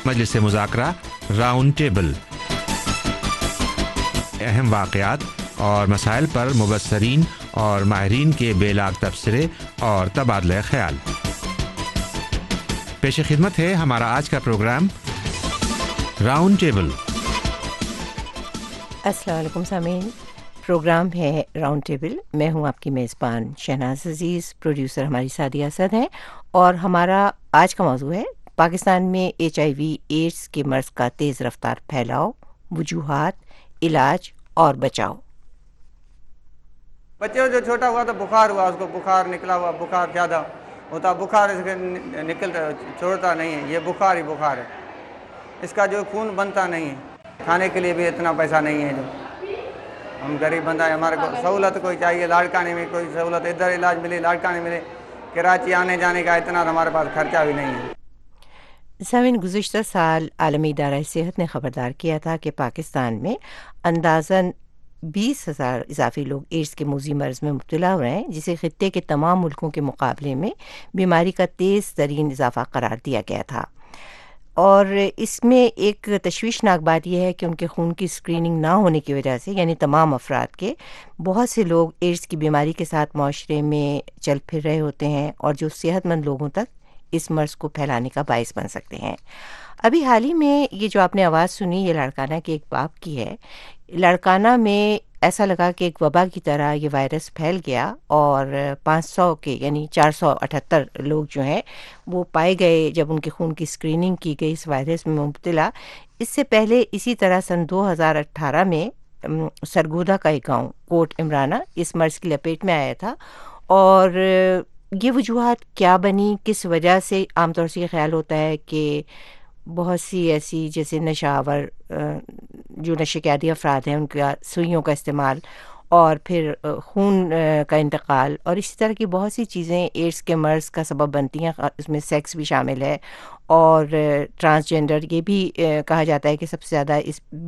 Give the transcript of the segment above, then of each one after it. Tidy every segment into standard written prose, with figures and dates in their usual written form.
مجلس مذاکرہ round table, اہم واقعات اور مسائل پر مبصرین اور ماہرین کے بے لاگ تبصرے اور تبادلہ خیال۔ پیش خدمت ہے ہمارا آج کا پروگرام راؤنڈ ٹیبل۔ السلام علیکم سامعین، پروگرام ہے راؤنڈ ٹیبل۔ میں ہوں آپ کی میزبان شہناز عزیز، پروڈیوسر ہماری سعدیہ اسد ہیں، اور ہمارا آج کا موضوع ہے پاکستان میں HIV ایڈز کے مرض کا تیز رفتار پھیلاؤ، وجوہات، علاج اور بچاؤ۔ بچے جو چھوٹا ہوا تو بخار ہوا، اس کو بخار نکلا ہوا، بخار زیادہ ہوتا، بخار اس کے نکلتا چھوڑتا نہیں ہے، یہ بخار ہی بخار ہے، اس کا جو خون بنتا نہیں ہے، کھانے کے لیے بھی اتنا پیسہ نہیں ہے، جو ہم غریب بندہ ہے، ہمارے کو سہولت کوئی چاہیے، لاڑکانے میں کوئی سہولت، ادھر علاج ملے، لاڑکانے ملے، کراچی آنے جانے کا اتنا ہمارے پاس خرچہ بھی نہیں ہے۔ سامعین، گزشتہ سال عالمی ادارہ صحت نے خبردار کیا تھا کہ پاکستان میں اندازاً 20,000 اضافی لوگ ایڈز کے موذی مرض میں مبتلا ہو رہے ہیں، جسے خطے کے تمام ملکوں کے مقابلے میں بیماری کا تیز ترین اضافہ قرار دیا گیا تھا۔ اور اس میں ایک تشویشناک بات یہ ہے کہ ان کے خون کی اسکریننگ نہ ہونے کی وجہ سے، یعنی تمام افراد کے، بہت سے لوگ ایڈز کی بیماری کے ساتھ معاشرے میں چل پھر رہے ہوتے ہیں، اور جو صحت مند لوگوں تک اس مرض کو پھیلانے کا باعث بن سکتے ہیں۔ ابھی حال ہی میں یہ جو آپ نے آواز سنی، یہ لاڑکانہ کے ایک باپ کی ہے۔ لاڑکانہ میں ایسا لگا کہ ایک وبا کی طرح یہ وائرس پھیل گیا، اور 500 کے یعنی 478 لوگ جو ہیں وہ پائے گئے جب ان کے خون کی اسکریننگ کی گئی اس وائرس میں مبتلا۔ اس سے پہلے اسی طرح سن 2018 میں سرگودا کا ایک گاؤں کوٹ عمرانہ اس مرض کی لپیٹ میں آیا تھا، اور یہ وجوہات کیا بنی، کس وجہ سے؟ عام طور سے یہ خیال ہوتا ہے کہ بہت سی ایسی جیسے نشہ آور جو نشے کے عادی افراد ہیں، ان کا سوئیوں کا استعمال، اور پھر خون کا انتقال، اور اسی طرح کی بہت سی چیزیں ایڈز کے مرض کا سبب بنتی ہیں۔ اس میں سیکس بھی شامل ہے، اور ٹرانسجینڈر یہ بھی کہا جاتا ہے کہ سب سے زیادہ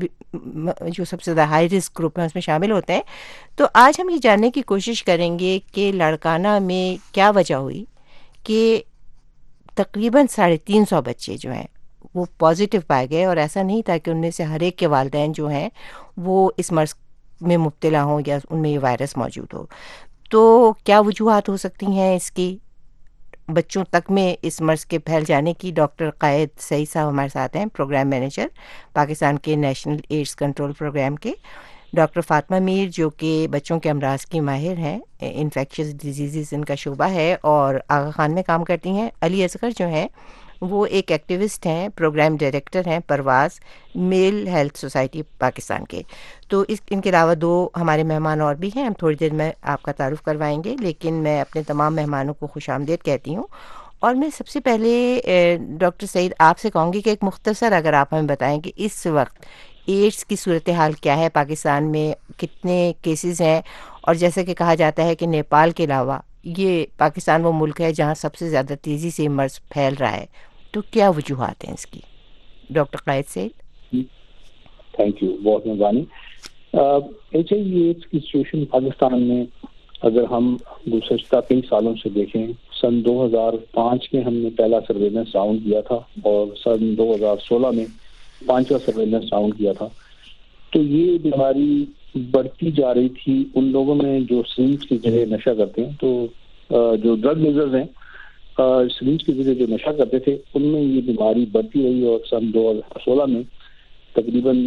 جو سب سے زیادہ ہائی رسک گروپ ہیں اس میں شامل ہوتے ہیں۔ تو آج ہم یہ جاننے کی کوشش کریں گے کہ لاڑکانہ میں کیا وجہ ہوئی کہ تقریباً 350 بچے جو ہیں وہ پازیٹیو پائے گئے، اور ایسا نہیں تھا کہ ان میں سے ہر ایک کے والدین جو ہیں وہ اس مرض میں مبتلا ہوں یا ان میں یہ وائرس موجود ہو۔ تو کیا وجوہات ہو سکتی ہیں اس کی، بچوں تک میں اس مرض کے پھیل جانے کی؟ ڈاکٹر قائد سعید صاحب ہمارے ساتھ ہیں، پروگرام مینیجر پاکستان کے نیشنل ایڈز کنٹرول پروگرام کے۔ ڈاکٹر فاطمہ میر جو کہ بچوں کے امراض کی ماہر ہیں، انفیکشس ڈیزیزز ان کا شعبہ ہے، اور آغا خان میں کام کرتی ہیں۔ علی اصغر جو ہیں وہ ایک ایکٹیوسٹ ہیں، پروگرام ڈائریکٹر ہیں پرواز میل ہیلتھ سوسائٹی پاکستان کے۔ تو ان کے علاوہ 2 ہمارے مہمان اور بھی ہیں، ہم تھوڑی دیر میں آپ کا تعارف کروائیں گے، لیکن میں اپنے تمام مہمانوں کو خوش آمدید کہتی ہوں۔ اور میں سب سے پہلے ڈاکٹر سعید آپ سے کہوں گی کہ ایک مختصر اگر آپ ہمیں بتائیں کہ اس وقت ایڈز کی صورتحال کیا ہے پاکستان میں، کتنے کیسز ہیں، اور جیسا کہ کہا جاتا ہے کہ نیپال کے علاوہ یہ پاکستان وہ ملک ہے جہاں سب سے زیادہ تیزی سے مرض پھیل رہا ہے، تو کیا وجوہات ہیں اس کی؟ Doctor Quaid Saeed. Thank you, بہت مہربانی۔ HIV ایڈز کی سچویشن پاکستان میں اگر ہم گزشتہ کئی سالوں سے دیکھیں، سن 2005 میں ہم نے پہلا سرویلنس راؤنڈ کیا تھا، اور سن 2016 میں 5واں سرویلنس راؤنڈ کیا تھا، تو یہ بیماری بڑھتی جا رہی تھی ان لوگوں میں جو سرنج کی جگہ نشہ کرتے ہیں۔ تو جو ڈرگ یوزرز ہیں، سرنج کی جگہ جو نشہ کرتے تھے، ان میں یہ بیماری بڑھتی رہی، اور سن 2016 میں تقریباً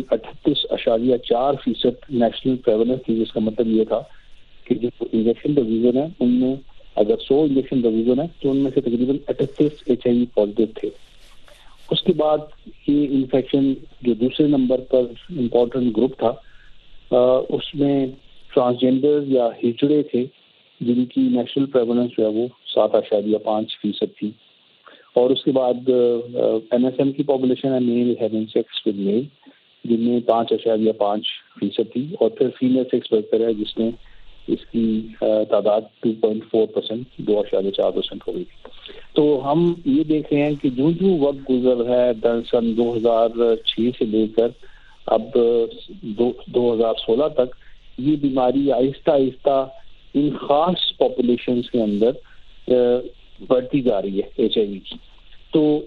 38.4% نیشنل پریولنس تھی، جس کا مطلب یہ تھا کہ جو انجیکشن ڈویژن ہے ان میں اگر 100 انجیکشن ڈویژن ہے تو ان میں سے تقریباً 38 HIV پازیٹیو تھے۔ اس کے بعد یہ انفیکشن جو دوسرے نمبر پر امپورٹنٹ گروپ تھا، اس میں ٹرانسجینڈر یا ہجڑے تھے، جن کی نیشنل پریولنس جو ہے وہ 7.5% تھی۔ اور اس کے بعد MSM کی پاپولیشن ہے، male having sex with male, جن میں 5.5% تھی، اور پھر فیمیل سیکس ورکر ہے جس میں اس کی تعداد 2.4%، 2.4% ہو گئی تھی۔ تو ہم یہ دیکھ رہے ہیں کہ جو وقت گزر ہے سن 2006 سے لے کر اب 2016 تک، یہ بیماری آہستہ آہستہ ان خاص پاپولیشنز کے اندر بڑھتی جا رہی ہے HIV کی۔ تو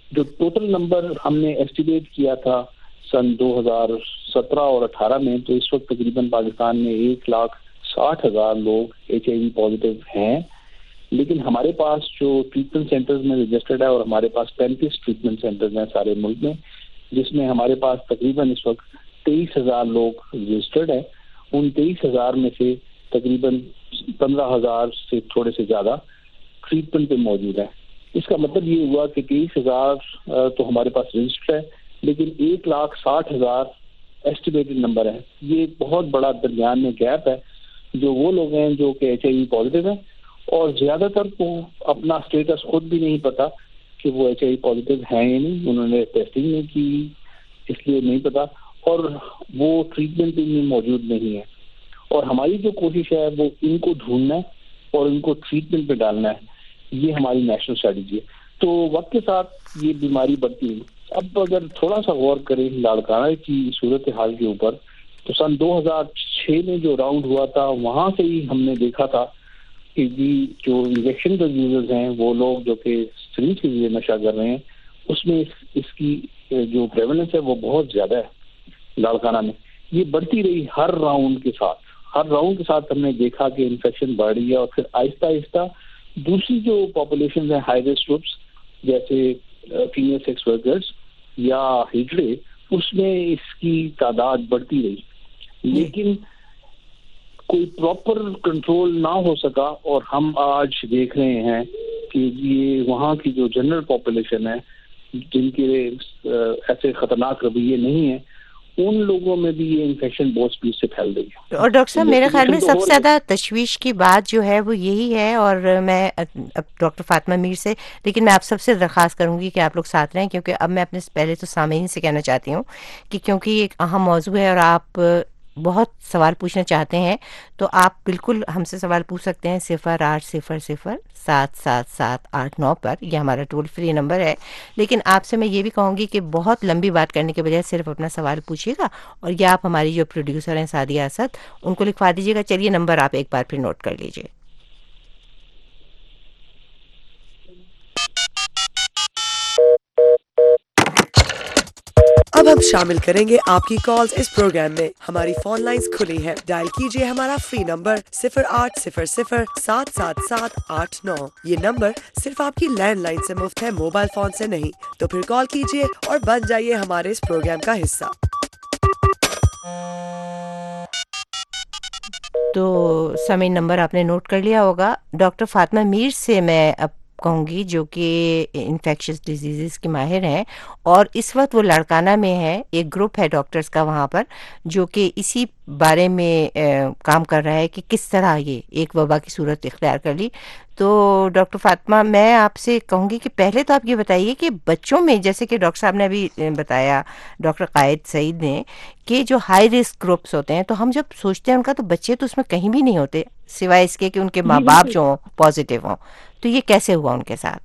جو ٹوٹل نمبر ہم نے ایسٹیمیٹ کیا تھا سن 2017 اور 18 میں، تو اس وقت تقریباً پاکستان میں 1,60,000 لوگ HIV پازیٹیو ہیں. لیکن ہمارے پاس جو ٹریٹمنٹ سینٹرز میں رجسٹرڈ ہے، اور ہمارے پاس 35 ٹریٹمنٹ سینٹرز ہیں سارے ملک میں، جس میں ہمارے پاس تقریباً اس وقت 23,000 لوگ رجسٹرڈ ہیں. ان 23,000 میں سے تقریباً 15,000 سے تھوڑے سے زیادہ ٹریٹمنٹ پہ موجود ہیں. اس کا مطلب یہ ہوا کہ 23,000 تو ہمارے پاس رجسٹر ہے، لیکن 1,60,000 ایسٹیمیٹڈ نمبر ہے. یہ بہت بڑا درمیان میں گیپ ہے. جو وہ لوگ ہیں جو کہ HIV پازیٹیو ہیں، اور زیادہ تر کو اپنا اسٹیٹس خود بھی نہیں پتا کہ وہ HIV پازیٹیو ہیں یا نہیں، انہوں نے ٹیسٹنگ نہیں کی اس لیے نہیں پتا، اور وہ ٹریٹمنٹ میں موجود نہیں ہے. اور ہماری جو کوشش ہے وہ ان کو ڈھونڈنا ہے اور ان کو ٹریٹمنٹ پہ ڈالنا ہے. یہ ہماری نیشنل اسٹریٹجی ہے. تو وقت کے ساتھ یہ بیماری بڑھتی ہے. اب اگر تھوڑا سا غور کریں لاڑکانہ کی صورتحال کے اوپر، تو سن 2006 میں جو راؤنڈ ہوا تھا وہاں سے ہی ہم نے دیکھا تھا کہ جی جو انجیکشن ڈرگ یوزرز ہیں، وہ لوگ جو کہ سرنج کے ذریعے نشہ کر رہے ہیں، اس میں اس کی جو پریولنس ہے وہ بہت زیادہ ہے لاڑکانہ میں. یہ بڑھتی رہی ہر راؤنڈ کے ساتھ. ہر راؤنڈ کے ساتھ ہم نے دیکھا کہ انفیکشن بڑھ رہی ہے، اور پھر آہستہ آہستہ دوسری جو پاپولیشن ہیں ہائی رسک گروپس جیسے فیمیل سیکس ورکرز یا ہجڑے، اس میں اس کی تعداد بڑھتی رہی. لیکن کوئی پراپر کنٹرول نہ ہو سکا، اور ہم آج دیکھ رہے ہیں کہ یہ وہاں کی جو جنرل پاپولیشن ہے جن کے ایسے خطرناک رویے نہیں ہیں، ان لوگوں میں بھی یہ انفیکشن بہت سپیڈ سے پھیل رہی ہے. اور ڈاکٹر صاحب میرے خیال میں سب سے زیادہ تشویش کی بات جو ہے وہ یہی ہے، اور میں اب ڈاکٹر فاطمہ میر سے، لیکن میں آپ سب سے درخواست کروں گی کہ آپ لوگ ساتھ رہیں، کیونکہ اب میں اپنے پہلے تو سامعین سے کہنا چاہتی ہوں کہ کیونکہ یہ ایک اہم موضوع ہے اور آپ بہت سوال پوچھنا چاہتے ہیں، تو آپ بالکل ہم سے سوال پوچھ سکتے ہیں 0800-777-889 پر. یہ ہمارا ٹول فری نمبر ہے. لیکن آپ سے میں یہ بھی کہوں گی کہ بہت لمبی بات کرنے کے بجائے صرف اپنا سوال پوچھیے گا، اور یہ آپ ہماری جو پروڈیوسر ہیں سعدیہ اسد، ان کو لکھوا دیجیے گا. چلیے نمبر آپ ایک بار پھر نوٹ کر لیجیے. اب ہم شامل کریں گے آپ کی کالز اس پروگرام میں. ہماری فون لائنز کھلی ہیں. ڈائل کیجئے ہمارا فری نمبر 0800-777-889. یہ نمبر صرف آپ کی لینڈ لائن سے مفت ہے، موبائل فون سے نہیں. تو پھر کال کیجئے اور بن جائیے ہمارے اس پروگرام کا حصہ. تو سامعین نمبر آپ نے نوٹ کر لیا ہوگا. ڈاکٹر فاطمہ میر سے میں اب کہوں گی، جو کہ انفیکشس ڈیزیزز کی ماہر ہیں، اور اس وقت وہ لاڑکانہ میں ہے. ایک گروپ ہے ڈاکٹرز کا وہاں پر جو کہ اسی بارے میں کام کر رہا ہے کہ کس طرح یہ ایک وبا کی صورت اختیار کر لی. تو ڈاکٹر فاطمہ، میں آپ سے کہوں گی کہ پہلے تو آپ یہ بتائیے کہ بچوں میں، جیسے کہ ڈاکٹر صاحب نے ابھی بتایا، ڈاکٹر قائد سعید نے، کہ جو ہائی رسک گروپس ہوتے ہیں، تو ہم جب سوچتے ہیں ان کا، تو بچے تو اس میں کہیں بھی نہیں ہوتے سوائے اس کے کہ ان کے ماں باپ جو ہوں پازیٹیو ہوں. تو یہ کیسے ہوا ان کے ساتھ؟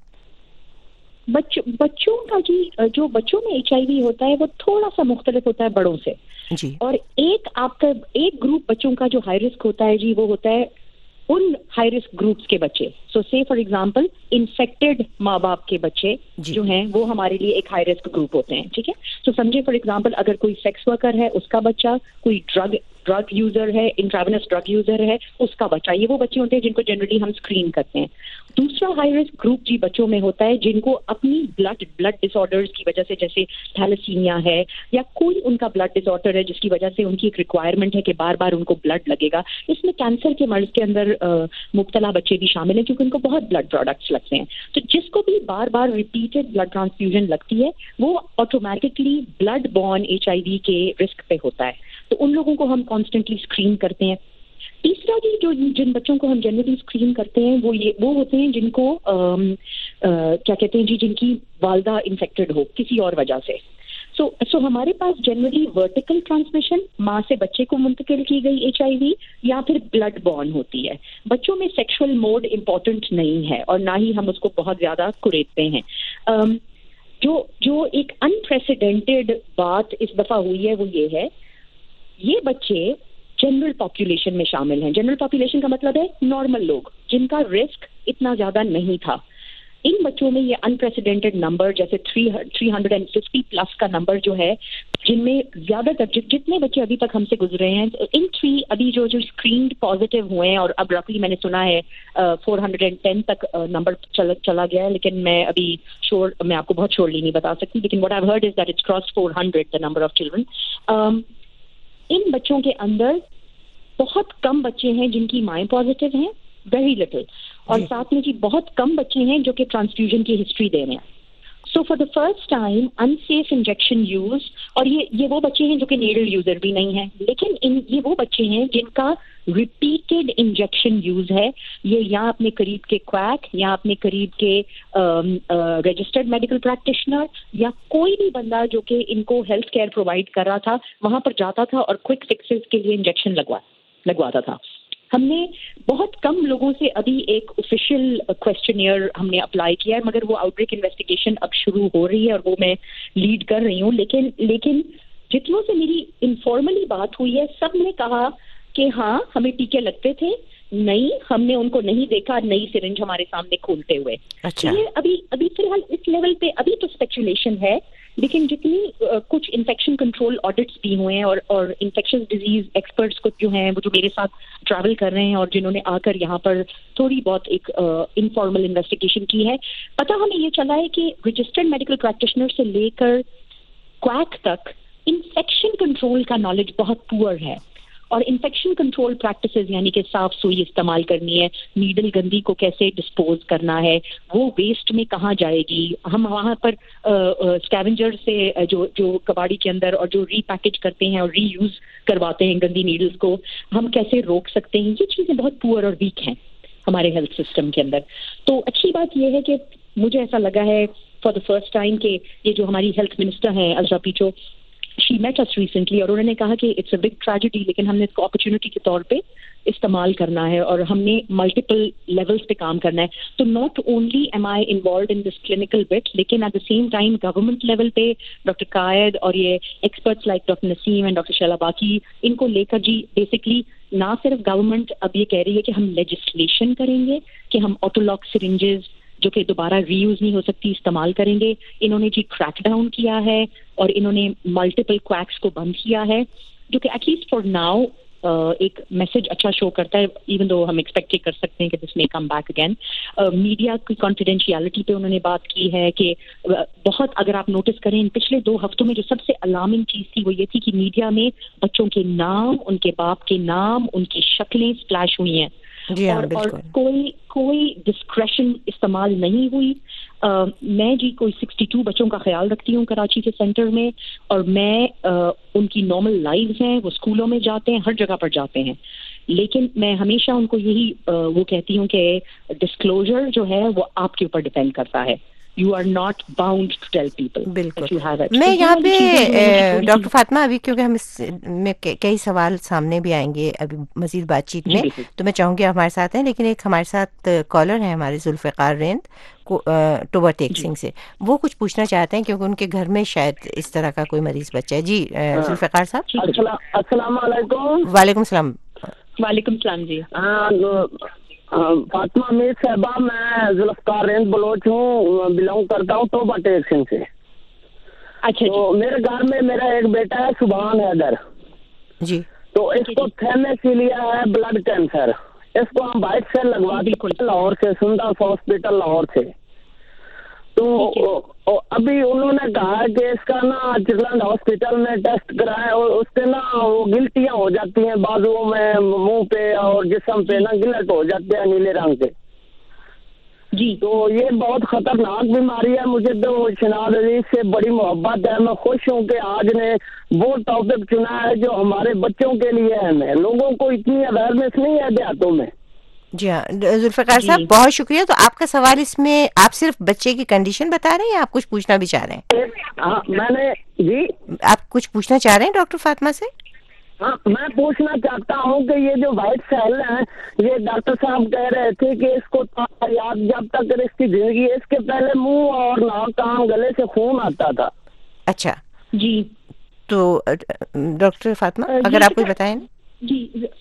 بچوں کا جی، جو بچوں میں HIV ہوتا ہے وہ تھوڑا سا مختلف ہوتا ہے بڑوں سے جی. اور آپ کا ایک گروپ بچوں کا جو ہائی رسک ہوتا ہے جی، وہ ہوتا ہے ان ہائی رسک گروپس کے بچے. سو سے فار ایگزامپل انفیکٹڈ ماں باپ کے بچے جو ہیں وہ ہمارے لیے ایک ہائی رسک گروپ ہوتے ہیں. ٹھیک ہے. تو سمجھے فار ایگزامپل اگر کوئی سیکس ورکر ہے اس کا بچہ، کوئی ڈرگ یوزر ہے، انٹراوینس ڈرگ یوزر ہے، اس کا بچہ، یہ وہ بچے ہوتے ہیں جن کو جنرلی ہم اسکرین کرتے ہیں. دوسرا ہائی رسک گروپ جی بچوں میں ہوتا ہے جن کو اپنی بلڈ ڈس آرڈرز کی وجہ سے، جیسے تھیلیسیمیا ہے یا کوئی ان کا بلڈ ڈس آرڈر ہے جس کی وجہ سے ان کی ایک ریکوائرمنٹ ہے کہ بار بار ان کو بلڈ لگے گا. اس میں کینسر کے مرض کے اندر مبتلا بچے بھی شامل ہیں کیونکہ ان کو بہت بلڈ پروڈکٹس لگتے ہیں. تو جس کو بھی بار بار ریپیٹڈ بلڈ ٹرانسفیوژن لگتی ہے وہ آٹومیٹکلی بلڈ بورن HIV کے رسک پہ ہوتا ہے. تو ان لوگوں کو ہم کانسٹنٹلی اسکرین کرتے ہیں. تیسرا جی، جو جن بچوں کو ہم جنرلی اسکرین کرتے ہیں وہ ہوتے ہیں جن کو کیا کہتے ہیں جی، جن کی والدہ انفیکٹڈ ہو کسی اور وجہ سے. سو ہمارے پاس جنرلی ورٹیکل ٹرانسمیشن، ماں سے بچے کو منتقل کی گئی HIV، یا پھر بلڈ بورن ہوتی ہے. بچوں میں سیکشول موڈ امپورٹنٹ نہیں ہے اور نہ ہی ہم اس کو بہت زیادہ کریدتے ہیں. جو ایک انپریسیڈنٹڈ بات اس دفعہ ہوئی ہے وہ یہ ہے، یہ بچے جنرل پاپولیشن میں شامل ہیں. جنرل پاپولیشن کا مطلب ہے نارمل لوگ جن کا رسک اتنا زیادہ نہیں تھا. ان بچوں میں یہ انپریسیڈنٹڈ نمبر جیسے 350 پلس کا نمبر جو ہے، جن میں زیادہ تر جتنے بچے ابھی تک ہم سے گزرے ہیں، ان 3 ابھی جو اسکرینڈ پازیٹیو ہوئے ہیں، اور اب رفلی میں نے سنا ہے 410 تک نمبر چلا گیا ہے، لیکن میں ابھی میں آپ کو بہت شیورلی نہیں بتا سکتی، لیکن what I've heard is that it's crossed 400 the number of children. ان بچوں کے اندر بہت کم بچے ہیں جن کی مائیں پازیٹیو ہیں، ویری لٹل، اور ساتھ میں جی بہت کم بچے ہیں جو کہ ٹرانسفیوژن کی ہسٹری دے رہے ہیں. So for the first time unsafe injection use, اور یہ وہ بچے ہیں جو کہ نیڈل یوزر بھی نہیں ہیں، لیکن یہ وہ بچے ہیں جن کا ریپیٹڈ انجیکشن یوز ہے. یہ یا اپنے قریب کے کویک یا اپنے قریب کے رجسٹرڈ میڈیکل پریکٹیشنر یا کوئی بھی بندہ جو کہ ان کو ہیلتھ کیئر پرووائڈ کر رہا تھا وہاں پر جاتا تھا اور کوئک فکسز کے لیے انجیکشن لگواتا تھا. ہم نے بہت کم لوگوں سے ابھی ایک آفیشیل کویسچنیئر ہم نے اپلائی کیا ہے، مگر وہ آؤٹ بریک انویسٹیگیشن اب شروع ہو رہی ہے اور وہ میں لیڈ کر رہی ہوں. لیکن جتنوں سے میری انفارملی بات ہوئی ہے، سب نے کہا کہ ہاں ہمیں ٹیکے لگتے تھے، نہیں ہم نے ان کو نہیں دیکھا نئی سرنج ہمارے سامنے کھولتے ہوئے. یہ ابھی فی الحال اس لیول پہ ابھی تو اسپیکولیشن ہے، لیکن جتنی کچھ انفیکشن کنٹرول آڈٹس بھی ہوئے ہیں اور انفیکشس ڈیزیز ایکسپرٹس کو جو ہیں وہ جو میرے ساتھ ٹریول کر رہے ہیں اور جنہوں نے آ کر یہاں پر تھوڑی بہت ایک انفارمل انویسٹیگیشن کی ہے، پتہ ہمیں یہ چلا ہے کہ رجسٹرڈ میڈیکل پریکٹیشنر سے لے کر کویک تک انفیکشن کنٹرول کا نالج بہت پور ہے. اور انفیکشن کنٹرول پریکٹسز یعنی کہ صاف سوئی استعمال کرنی ہے، نیڈل گندی کو کیسے ڈسپوز کرنا ہے، وہ ویسٹ میں کہاں جائے گی، ہم وہاں پر اسکیونجر سے جو کباڑی کے اندر اور جو ری پیکج کرتے ہیں اور ری یوز کرواتے ہیں گندی نیڈلز کو، ہم کیسے روک سکتے ہیں. یہ چیزیں بہت پور اور ویک ہیں ہمارے ہیلتھ سسٹم کے اندر. تو اچھی بات یہ ہے کہ مجھے ایسا لگا ہے فار دا فرسٹ ٹائم کہ یہ جو ہماری ہیلتھ منسٹر ہیں Azra Pechuho, she met us recently, اور انہوں نے کہا کہ اٹس اے بگ ٹریجڈی، لیکن ہم نے اس کو اپرچونٹی کے طور پہ استعمال کرنا ہے اور ہم نے ملٹیپل لیولز پہ کام کرنا ہے. تو not only am I involved in this clinical but, لیکن at the same time government level پہ ڈاکٹر قائد اور یہ experts like doctor Naseem and doctor Sheila Baqi, ان کو لے کر جی بیسکلی نہ صرف گورنمنٹ اب یہ کہہ رہی ہے کہ ہم لیجسلیشن کریں گے کہ ہم آٹولاک سرنجز جو کہ دوبارہ ری یوز نہیں ہو سکتی استعمال کریں گے. انہوں نے جی کریک ڈاؤن کیا ہے اور انہوں نے ملٹیپل کویکس کو بند کیا ہے، جو کہ ایٹ لیسٹ فار ناؤ ایک میسج اچھا شو کرتا ہے، ایون دو ہم ایکسپیکٹ کر سکتے ہیں کہ دس میں کم بیک اگین. میڈیا کی کانفیڈینشیلٹی پہ انہوں نے بات کی ہے کہ بہت، اگر آپ نوٹس کریں پچھلے 2 ہفتوں میں جو سب سے الارمنگ چیز تھی وہ یہ تھی کہ میڈیا میں بچوں کے نام، ان کے باپ کے نام، ان کی شکلیں سپلیش ہوئی ہیں. جی ہاں، اور کوئی ڈسکریشن استعمال نہیں ہوئی. میں جی کوئی 62 بچوں کا خیال رکھتی ہوں کراچی کے سینٹر میں، اور میں ان کی نارمل لائفز ہیں، وہ اسکولوں میں جاتے ہیں، ہر جگہ پر جاتے ہیں، لیکن میں ہمیشہ ان کو یہی وہ کہتی ہوں کہ ڈسکلوجر جو ہے وہ آپ کے اوپر ڈیپینڈ کرتا ہے. You are not bound to tell people. بالکل. You have it. میں یہاں پہ ڈاکٹر فاطمہ، ابھی کیونکہ ہم اس میں کئی سوال سامنے بھی آئیں گے ابھی مزید بات چیت میں، تو میں چاہوں گی ہمارے ساتھ ہیں، لیکن ایک ہمارے ساتھ کالر ہیں ہمارے ذوالفقار ریند ٹوبر ٹیک سنگھ سے، وہ کچھ پوچھنا چاہتے ہیں کیونکہ ان کے گھر میں شاید اس طرح کا کوئی مریض بچہ ہے. جی ذوالفقار صاحب. السلام علیکم. وعلیکم السلام. وعلیکم السلام. جی فاطمہ امیر صاحبہ، میں ذوالفقار ریند بلوچ ہوں، بلانگ کرتا ہوں ٹوبر ٹیک سنگھ سے. اچھا. تو میرے گھر میں میرا ایک بیٹا ہے سبحان حیدر جی، تو اس کو تھیلیسیمیا ہے، بلڈ کینسر. اس کو ہم وائٹ سیل لگوا دی لاہور سے، سنداس ہاسپٹل لاہور سے. تو ابھی انہوں نے کہا کہ اس کا نا چرلینڈ ہاسپٹل میں ٹیسٹ کرائے اور اس سے نا وہ گلٹیاں ہو جاتی ہیں بازوؤں میں، منہ پہ اور جسم پہ نا گلٹ ہو جاتے ہیں نیلے رنگ کے. جی تو یہ بہت خطرناک بیماری ہے. مجھے تو شناد عزیز سے بڑی محبت ہے. میں خوش ہوں کہ آج نے وہ ٹاپک چنا ہے جو ہمارے بچوں کے لیے اہم ہے. لوگوں کو اتنی اویئرنیس نہیں ہے دیہاتوں میں. جی ہاں ذوالفقار صاحب، بہت شکریہ. تو آپ کا سوال اس میں آپ صرف بچے کی کنڈیشن بتا رہے ہیں یا آپ کچھ پوچھنا بھی چاہ رہے ہیں؟ ہاں میں نے جی آپ کچھ پوچھنا چاہ رہے ہیں ڈاکٹر فاطمہ سے؟ ہاں میں پوچھنا چاہتا ہوں کہ یہ جو وائٹ سیل ہیں، یہ ڈاکٹر صاحب کہہ رہے تھے کہ اس کو یاد جب تک اس کی زندگی، اس کے پہلے منہ اور ناک کان گلے سے خون آتا تھا. اچھا جی. تو ڈاکٹر فاطمہ اگر آپ کچھ بتائیں. جی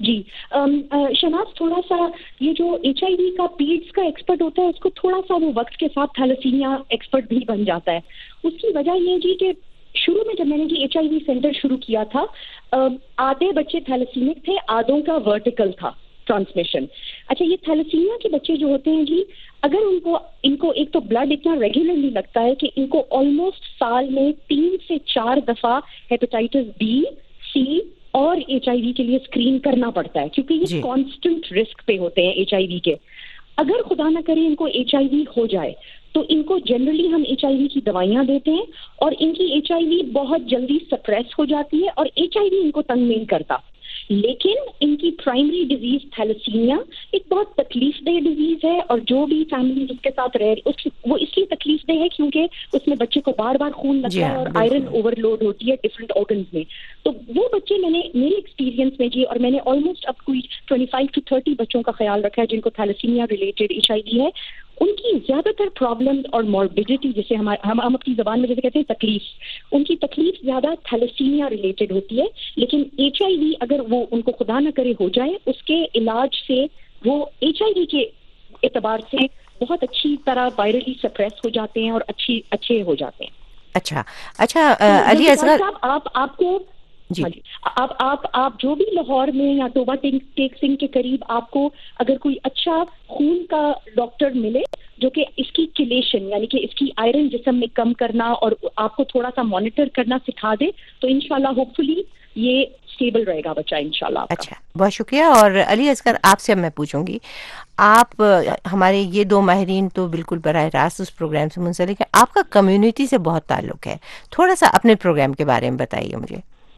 جی شناز تھوڑا سا یہ جو HIV کا پیڈس کا ایکسپرٹ ہوتا ہے اس کو تھوڑا سا وہ وقت کے ساتھ تھیلیسیمیا ایکسپرٹ بھی بن جاتا ہے. اس کی وجہ یہ جی کہ شروع میں جب میں نے جی HIV سینٹر شروع کیا تھا آدھے بچے تھیلیسیمک تھے, آدھوں کا ورٹیکل تھا ٹرانسمیشن. اچھا یہ تھیلیسیمیا کے بچے جو ہوتے ہیں جی اگر ان کو ایک تو بلڈ اتنا ریگولرلی لگتا ہے کہ ان کو آلموسٹ سال میں 3 سے 4 دفعہ ہیپیٹائٹس B, C اور HIV کے لیے اسکرین کرنا پڑتا ہے کیونکہ یہ کانسٹنٹ رسک پہ ہوتے ہیں HIV کے. اگر خدا نہ کرے ان کو HIV ہو جائے تو ان کو جنرلی ہم HIV کی دوائیاں دیتے ہیں اور ان کی HIV بہت جلدی سپریس ہو جاتی ہے اور HIV ان کو تنگ نہیں کرتا. لیکن ان کی پرائمری ڈیزیز تھیلیسیمیا ایک بہت تکلیف دہ ڈیزیز ہے اور جو بھی فیملی اس کے ساتھ رہ وہ اس لیے تکلیف دہ ہے کیونکہ اس میں بچے کو بار بار خون لگتا ہے اور آئرن اوور لوڈ ہوتی ہے ڈفرینٹ آرگنز میں. تو وہ بچے میں نے میرے ایکسپیرینس میں جی اور میں نے آلموسٹ اب کوئی 25 to 30 بچوں کا خیال رکھا ہے جن کو تھیلیسیمیا ریلیٹڈ HIV ہے. ان کی زیادہ تر پرابلم اور موربیڈیٹی جسے ہم اپنی زبان میں جیسے کہتے ہیں تکلیف, ان کی تکلیف زیادہ تھیلیسیمیا ریلیٹڈ ہوتی ہے. لیکن HIV اگر وہ ان کو خدا نہ کرے ہو جائے اس کے علاج سے وہ HIV کے اعتبار سے بہت اچھی طرح وائرلی سپریس ہو جاتے ہیں اور اچھے ہو جاتے ہیں. اچھا علی اصغر صاحب آپ کو جی آپ جو بھی لاہور میں یا توبہ ٹیک سنگھ کے قریب آپ کو اگر کوئی اچھا خون کا ڈاکٹر ملے جو کہ اس کی کلیشن یعنی کہ اس کی آئرن جسم میں کم کرنا اور آپ کو تھوڑا سا مانیٹر کرنا سکھا دے تو انشاءاللہ ہوپ فلی یہ اسٹیبل رہے گا بچہ انشاءاللہ. اچھا بہت شکریہ. اور علی اصغر آپ سے میں پوچھوں گی, آپ ہمارے یہ 2 ماہرین تو بالکل براہ راست اس پروگرام سے منسلک ہے, آپ کا کمیونٹی سے بہت تعلق ہے, تھوڑا سا اپنے پروگرام کے بارے میں بتائیے مجھے.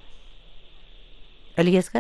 علی اصغر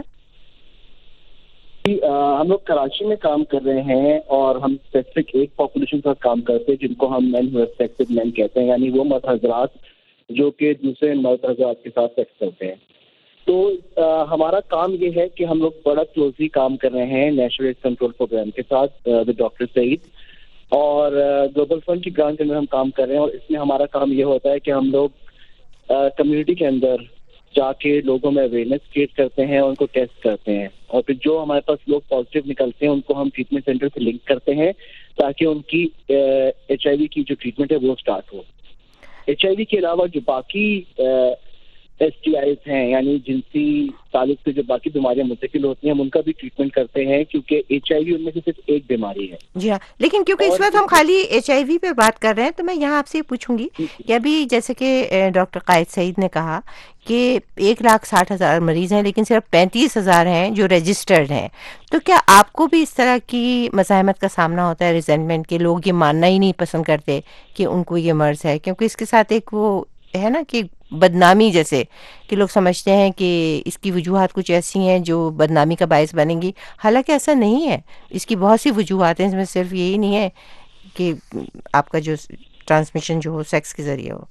ہم لوگ کراچی میں کام کر رہے ہیں اور ہم اسپیسیفک ایک پاپولیشن کے ساتھ کام کرتے ہیں جن کو ہم مین ریسپیکٹڈ مین کہتے ہیں, یعنی وہ مرد حضرات جو کہ دوسرے مرد حضرات کے ساتھ سیکس کرتے ہیں. تو ہمارا کام یہ ہے کہ ہم لوگ بڑا کلوزلی کام کر رہے ہیں نیشنل ایڈز کنٹرول پروگرام کے ساتھ ود ڈاکٹر سعید اور گلوبل فنڈ کی گرانٹ کے اندر ہم کام کر رہے ہیں. اور اس میں ہمارا کام یہ ہوتا ہے کہ ہم لوگ کمیونٹی کے اندر جا کے لوگوں میں اویئرنیس کریٹ کرتے ہیں اور ان کو ٹیسٹ کرتے ہیں اور پھر جو ہمارے پاس لوگ پازیٹیو نکلتے ہیں ان کو ہم ٹریٹمنٹ سینٹر سے لنک کرتے ہیں تاکہ ان کی HIV کی جو ٹریٹمنٹ ہے وہ اسٹارٹ ہو. HIV کے علاوہ جو باقی STIs ہیں یعنی جنسی تعلق سے جو باقی بیماریاں منتقل ہوتی ہیں ہم ان کا بھی ٹریٹمنٹ کرتے ہیں کیونکہ HIV ان میں سے صرف ایک بیماری ہے. جی ہاں, لیکن کیونکہ اس وقت ہم خالی HIV پہ بات کر رہے ہیں تو میں یہاں آپ سے یہ پوچھوں گی کہ ابھی جیسے کہ ڈاکٹر قائد سعید نے کہا کہ 1,60,000 مریض ہیں لیکن صرف 35,000 ہیں جو رجسٹرڈ ہیں, تو کیا آپ کو بھی اس طرح کی مزاحمت کا سامنا ہوتا ہے, ریزنٹمنٹ کے لوگ یہ ماننا ہی نہیں پسند کرتے کہ ان کو یہ مرض ہے, کیونکہ اس کے ساتھ ایک وہ ہے نا کہ بدنامی جیسے کہ لوگ سمجھتے ہیں کہ اس کی وجوہات کچھ ایسی ہیں جو بدنامی کا باعث بنیں گی, حالانکہ ایسا نہیں ہے. اس کی بہت سی وجوہات ہیں, اس میں صرف یہی نہیں ہے کہ آپ کا جو ٹرانسمیشن جو ہو سیکس کے ذریعے ہو.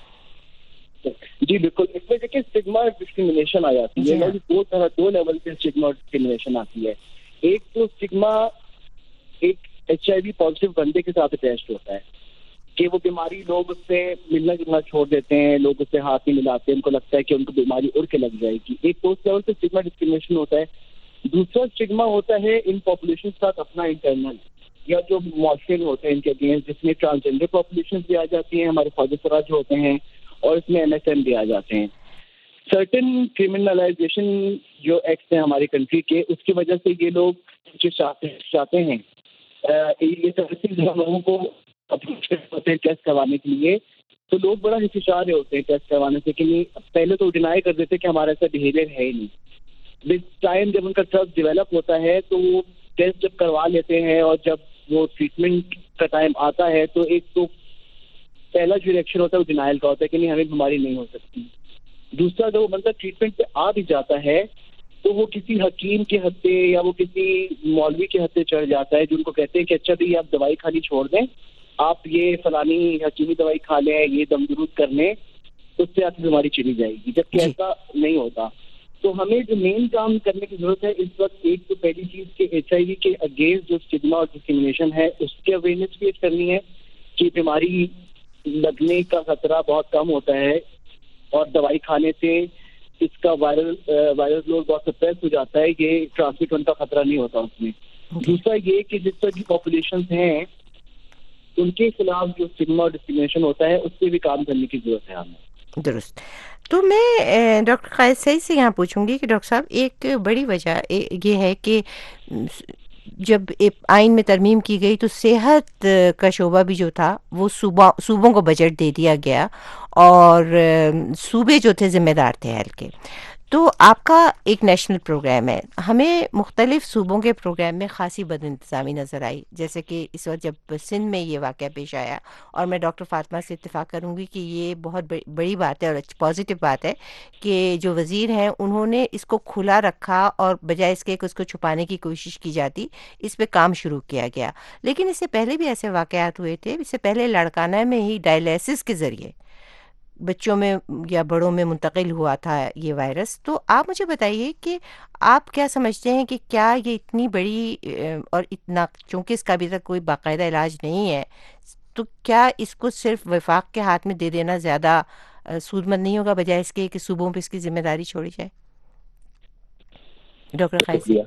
جی بالکل, اس میں دیکھیں اسٹگما ڈسکریمنیشن آ جاتی ہے, دو لیول پہ اسٹگما ڈسکریمنیشن آتی ہے. ایک تو اسٹگما ایک HIV پازیٹیو بندے کے ساتھ اٹیچڈ ہوتا ہے کہ وہ بیماری لوگ اس سے ملنا جلنا چھوڑ دیتے ہیں, لوگ اس سے ہاتھ نہیں ملاتے, ان کو لگتا ہے کہ ان کو بیماری اڑ کے لگ جائے گی. ایک پوسٹ لیول پہ اسٹگما ڈسکریمنیشن ہوتا ہے. دوسرا اسٹگما ہوتا ہے ان پاپولیشن کے ساتھ اپنا انٹرنل یا جو معاشرے میں ہوتے ہیں ان کے اگینسٹ, جس میں ٹرانسجینڈر پاپولیشن بھی آ جاتی ہیں, ہمارے فادر سراج جو ہوتے ہیں, اور اس میں MSM بھی آ جاتے ہیں. سرٹن کرمنلائزیشن جو ایکٹس ہیں ہماری کنٹری کے, اس کی وجہ سے یہ لوگ چاہتے ہیں یہ سروسز ہم لوگوں کو اپروچ ہوتے ہیں ٹیسٹ کروانے کے لیے, تو لوگ بڑا ہچکچا رہے ہوتے ہیں ٹیسٹ کروانے سے کہ پہلے تو ڈینائی کر دیتے کہ ہمارا ایسا بیہیویئر ہے ہی نہیں. ود ٹائم جب ان کا ٹرسٹ ڈیولپ ہوتا ہے تو وہ ٹیسٹ جب کروا لیتے ہیں اور جب وہ ٹریٹمنٹ کا ٹائم آتا ہے تو ایک تو پہلا جو ریئیکشن ہوتا ہے وہ ڈینائل کا ہوتا ہے کہ نہیں ہمیں بیماری نہیں ہو سکتی. دوسرا جب وہ بندہ ٹریٹمنٹ پہ آ بھی جاتا ہے تو وہ کسی حکیم کے ہتھے یا وہ کسی مولوی کے ہتھے چڑھ جاتا ہے جو ان کو کہتے ہیں کہ اچھا بھائی آپ دوائی کھانی چھوڑ دیں, آپ یہ فلانی حکیمی دوائی کھا لیں, یہ دم درود کر لیں, اس سے آپ کی بیماری چلی جائے گی, جبکہ ایسا نہیں ہوتا. تو ہمیں جو مین کام کرنے کی ضرورت ہے اس وقت, ایک تو پہلی چیز کہ HIV کے اگینسٹ جو اسٹگما اور ڈسکریمنیشن ہے اس کی اویئرنیس کریٹ کرنی ہے کہ بیماری لگنے کا خطرہ بہت کم ہوتا ہے اور دوائی کھانے سے اس کا وائرس لوڈ بہت سپریس ہو جاتا ہے، یہ ٹرانسمٹ ہونے کا خطرہ نہیں ہوتا اس میں. دوسرا یہ کہ جس طرح کی پاپولیشن ہیں ان کے خلاف جو اسٹگما اور ڈسکریمنیشن ہوتا ہے اس پہ بھی کام کرنے کی ضرورت ہے ہمیں. درست. تو میں ڈاکٹر قائد سعید سے یہاں پوچھوں گی کہ ڈاکٹر صاحب ایک بڑی وجہ یہ ہے کہ جب آئین میں ترمیم کی گئی تو صحت کا شعبہ بھی جو تھا وہ صوبوں کو بجٹ دے دیا گیا اور صوبے جو تھے ذمہ دار تھے ہیلتھ کے. تو آپ کا ایک نیشنل پروگرام ہے، ہمیں مختلف صوبوں کے پروگرام میں خاصی بد انتظامی نظر آئی، جیسے کہ اس وقت جب سندھ میں یہ واقعہ پیش آیا. اور میں ڈاکٹر فاطمہ سے اتفاق کروں گی کہ یہ بہت بڑی بات ہے اور پازیٹیو بات ہے کہ جو وزیر ہیں انہوں نے اس کو کھلا رکھا اور بجائے اس کے کہ اس کو چھپانے کی کوشش کی جاتی اس پہ کام شروع کیا گیا. لیکن اس سے پہلے بھی ایسے واقعات ہوئے تھے. اس سے پہلے لاڑکانہ میں ہی ڈائلیسس کے ذریعے بچوں میں یا بڑوں میں منتقل ہوا تھا یہ وائرس. تو آپ مجھے بتائیے کہ آپ کیا سمجھتے ہیں کہ کیا یہ اتنی بڑی اور اتنا، چونکہ اس کا ابھی تک کوئی باقاعدہ علاج نہیں ہے، تو کیا اس کو صرف وفاق کے ہاتھ میں دے دینا زیادہ سود مند نہیں ہوگا بجائے اس کے کہ صوبوں پہ اس کی ذمہ داری چھوڑی جائے؟ ڈاکٹر قائد. شکریہ.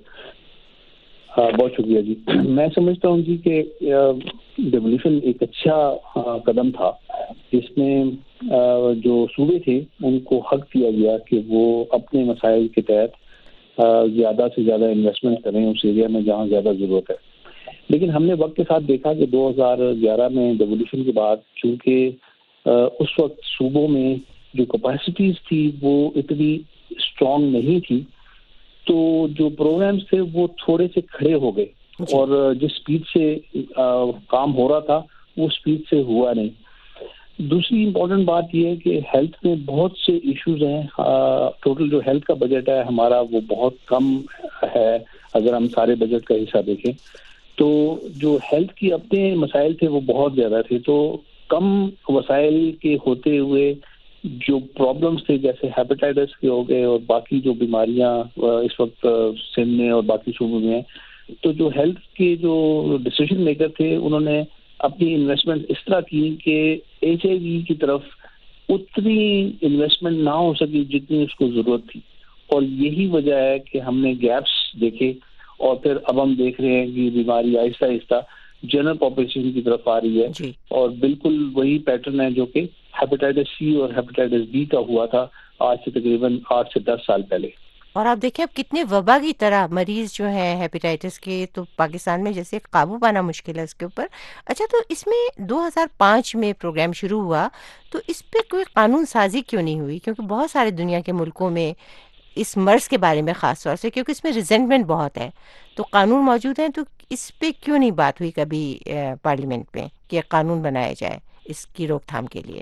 بہت شکریہ جی. میں سمجھتا ہوں جی کہ ڈیولیوشن ایک اچھا قدم تھا جس میں جو صوبے تھے ان کو حق دیا گیا کہ وہ اپنے مسائل کے تحت زیادہ سے زیادہ انویسٹمنٹ کریں اس ایریا میں جہاں زیادہ ضرورت ہے. لیکن ہم نے وقت کے ساتھ دیکھا کہ 2011 میں ڈیولیوشن کے بعد چونکہ اس وقت صوبوں میں جو کیپیسٹیز تھی وہ اتنی اسٹرانگ نہیں تھی، تو جو پروگرامز تھے وہ تھوڑے سے کھڑے ہو گئے اور جس سپیڈ سے کام ہو رہا تھا وہ سپیڈ سے ہوا نہیں. دوسری امپورٹنٹ بات یہ ہے کہ ہیلتھ میں بہت سے ایشوز ہیں. ٹوٹل جو ہیلتھ کا بجٹ ہے ہمارا وہ بہت کم ہے اگر ہم سارے بجٹ کا حصہ دیکھیں. تو جو ہیلتھ کی اپنے مسائل تھے وہ بہت زیادہ تھے. تو کم وسائل کے ہوتے ہوئے جو پرابلمس تھے جیسے ہیپیٹائٹس کے ہو گئے اور باقی جو بیماریاں اس وقت سندھ میں اور باقی صوبوں میں ہیں، تو جو ہیلتھ کے جو ڈیسیژن میکر تھے انہوں نے اپنی انویسٹمنٹ اس طرح کی کہ ایچ آئی وی کی طرف اتنی انویسٹمنٹ نہ ہو سکی جتنی اس کو ضرورت تھی. اور یہی وجہ ہے کہ ہم نے گیپس دیکھے اور پھر اب ہم دیکھ رہے ہیں کہ بیماری آہستہ آہستہ جنرل پاپولیشن کی طرف آ رہی ہے. اور بالکل وہی پیٹرن ہے جو کہ ہیپیٹائٹس سی اور ہیپیٹائٹس بی کا ہوا تھا آج سے تقریباً 8 سے 10 سال پہلے. اور آپ دیکھیں اب کتنے وبا کی طرح مریض جو ہیں ہیپیٹائٹس کے، تو پاکستان میں جیسے قابو پانا مشکل ہے اس کے اوپر. اچھا، تو اس میں 2005 میں پروگرام شروع ہوا تو اس پہ کوئی قانون سازی کیوں نہیں ہوئی؟ کیونکہ بہت سارے دنیا کے ملکوں میں اس مرض کے بارے میں خاص طور سے، کیونکہ اس میں ریزنٹمنٹ بہت ہے، تو قانون موجود ہیں، تو اس پہ کیوں نہیں بات ہوئی کبھی پارلیمنٹ میں کہ قانون بنایا جائے اس کی روک تھام کے لیے؟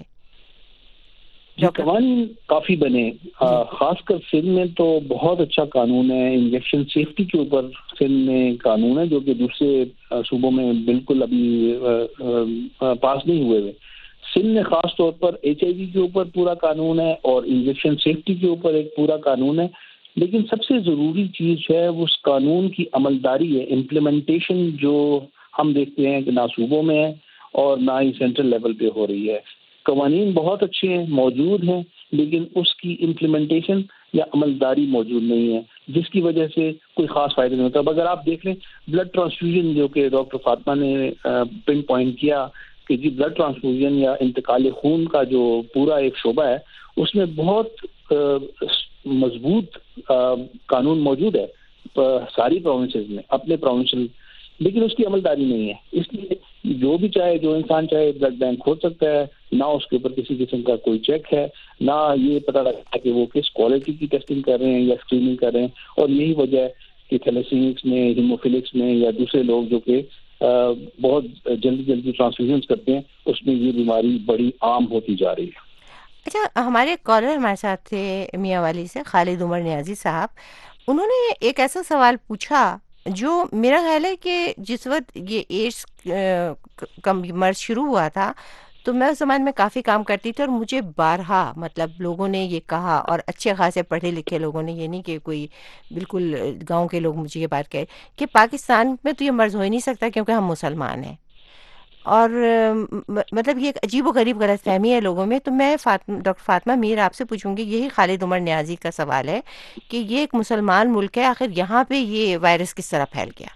قوانین کافی بنے، خاص کر سندھ میں تو بہت اچھا قانون ہے. انجیکشن سیفٹی کے اوپر سندھ میں قانون ہے جو کہ دوسرے صوبوں میں بالکل ابھی پاس نہیں ہوئے ہوئے. سندھ میں خاص طور پر ایچ آئی وی کے اوپر پورا قانون ہے اور انجیکشن سیفٹی کے اوپر ایک پورا قانون ہے. لیکن سب سے ضروری چیز ہے اس قانون کی عملداری ہے، امپلیمنٹیشن، جو ہم دیکھتے ہیں کہ نہ صوبوں میں ہے اور نہ ہی سینٹرل لیول پہ ہو رہی ہے. قوانین بہت اچھے ہیں، موجود ہیں، لیکن اس کی امپلیمنٹیشن یا عملداری موجود نہیں ہے، جس کی وجہ سے کوئی خاص فائدہ نہیں ہوتا. اب اگر آپ دیکھ لیں بلڈ ٹرانسفیوژن جو کہ ڈاکٹر فاطمہ نے پن پوائنٹ کیا کہ جی بلڈ ٹرانسفیوژن یا انتقال خون کا جو پورا ایک شعبہ ہے اس میں بہت مضبوط قانون موجود ہے ساری پروونسز میں، اپنے پروونشل، لیکن اس کی عملداری نہیں ہے. اس لیے جو بھی چاہے، جو انسان چاہے بلڈ بینک کھول سکتا ہے، نہ اس کے اوپر کسی قسم کا کوئی چیک ہے، نہ یہ پتہ لگتا ہے کہ وہ کس کوالٹی کی ٹیسٹنگ کر رہے ہیں یا اسکریننگ کر رہے ہیں. اور یہی وجہ ہے کہ تھیلیسیمکس میں، ہیموفیلکس میں یا دوسرے لوگ جو کہ بہت جلدی ٹرانسفیوژنس کرتے ہیں اس میں یہ بیماری بڑی عام ہوتی جا رہی ہے. اچھا، ہمارے کالر ہمارے ساتھ تھے میاں والی سے خالد عمر نیازی صاحب. انہوں نے ایک ایسا سوال پوچھا جو میرا خیال ہے کہ جس وقت یہ ایڈس کا مرض شروع ہوا تھا تو میں اس زمانے میں کافی کام کرتی تھی اور مجھے بارہا مطلب لوگوں نے یہ کہا، اور اچھے خاصے پڑھے لکھے لوگوں نے، یہ نہیں کہ کوئی بالکل گاؤں کے لوگ مجھے یہ بات کہے کہ پاکستان میں تو یہ مرض ہو ہی نہیں سکتا کیونکہ ہم مسلمان ہیں. اور مطلب یہ ایک عجیب و غریب غلط فہمی ہے لوگوں میں. تو میں ڈاکٹر فاطمہ میر آپ سے پوچھوں گی, یہی خالد عمر نیازی کا سوال ہے کہ یہ ایک مسلمان ملک ہے, آخر یہاں پہ یہ وائرس کس طرح پھیل گیا؟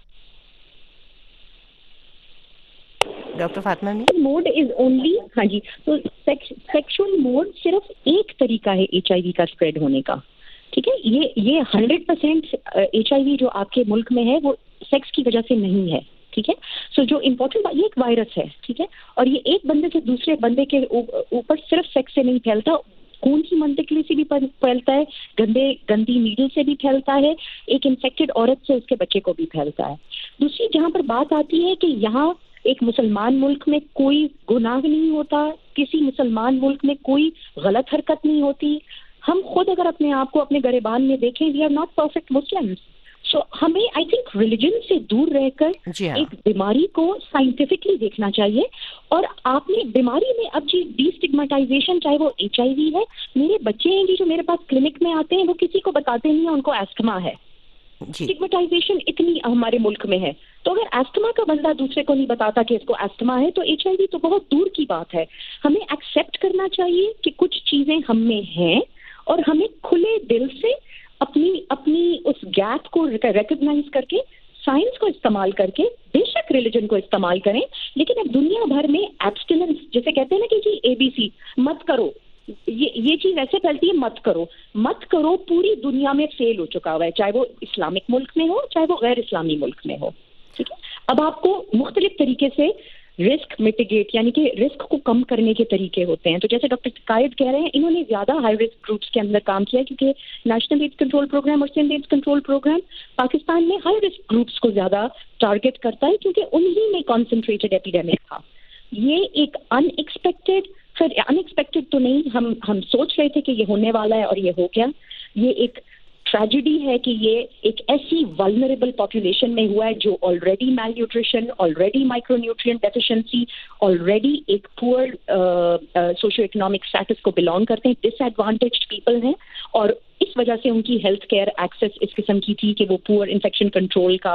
Doctor Fatima Mir. Mode is only, ہاں جی, تو سیکشل موڈ صرف ایک طریقہ ہے HIV کا اسپریڈ ہونے کا, ٹھیک ہے. یہ 100% HIV جو آپ کے ملک میں ہے وہ سیکس کی وجہ سے نہیں ہے, ٹھیک ہے. سو جو امپورٹنٹ بات, یہ ایک وائرس ہے, ٹھیک ہے, اور یہ ایک بندے سے دوسرے بندے کے اوپر صرف سیکس سے نہیں پھیلتا, خون کی منتقلی سے بھی پھیلتا ہے, گندی نیڈل سے بھی پھیلتا ہے, ایک انفیکٹڈ عورت سے اس کے بچے کو بھی پھیلتا ہے. دوسری جہاں پر بات آتی ہے کہ یہاں ایک مسلمان ملک میں کوئی گناہ نہیں ہوتا, کسی مسلمان ملک میں کوئی غلط حرکت نہیں ہوتی. ہم خود اگر اپنے آپ کو اپنے گریبان میں دیکھیں, we are not perfect Muslims. So ہمیں آئی تھنک ریلیجن سے دور رہ کر ایک بیماری کو سائنٹیفکلی دیکھنا چاہیے. اور آپ نے بیماری میں اب جی ڈی اسٹگمیٹائزیشن, چاہے وہ HIV ہے, میرے بچے ہیں جی جو میرے پاس کلینک میں آتے ہیں وہ کسی کو بتاتے نہیں ہیں ان کو ایسٹما ہے. اسٹگمیٹائزیشن اتنی ہمارے ملک میں ہے, تو اگر ایسٹما کا بندہ دوسرے کو نہیں بتاتا کہ اس کو ایسٹما ہے تو HIV تو بہت دور کی بات ہے. ہمیں ایکسیپٹ کرنا چاہیے کہ کچھ چیزیں ہم میں ہیں اور ہمیں کھلے دل سے اپنی اس گیپ کو ریکگنائز کر کے سائنس کو استعمال کر کے, بے شک ریلیجن کو استعمال کریں, لیکن اب دنیا بھر میں ایبسٹیننس جیسے کہتے ہیں نا کہ جی ABC مت کرو, یہ چیز ایسے پھیلتی ہے, مت کرو پوری دنیا میں فیل ہو چکا ہوا ہے, چاہے وہ اسلامک ملک میں ہو چاہے وہ غیر اسلامی ملک میں ہو, ٹھیک ہے. اب آپ کو مختلف طریقے سے رسک میٹیگیٹ یعنی کہ رسک کو کم کرنے کے طریقے ہوتے ہیں. تو جیسے ڈاکٹر قائد کہہ رہے ہیں, انہوں نے زیادہ ہائی رسک گروپس کے اندر کام کیا کیونکہ نیشنل ایڈز کنٹرول پروگرام اور Sindh AIDS control program Pakistan میں ہائی رسک گروپس کو زیادہ ٹارگٹ کرتا ہے کیونکہ انہی میں کانسنٹریٹڈ ایپیڈیمک تھا. یہ ایک ان ایکسپیکٹڈ تو نہیں, ہم سوچ رہے تھے کہ یہ ہونے والا ہے اور یہ ہو گیا. یہ ایک ٹریجڈی ہے کہ یہ ایک ایسی ولنریبل پاپولیشن میں ہوا ہے جو already malnutrition, already micronutrient deficiency, already ایک پور سوشو اکنامک اسٹیٹس کو بلانگ کرتے ہیں, ڈس ایڈوانٹیجڈ پیپل ہیں, اور اس وجہ سے ان کی ہیلتھ کیئر ایکسیس اس قسم کی تھی کہ وہ پور انفیکشن کنٹرول کا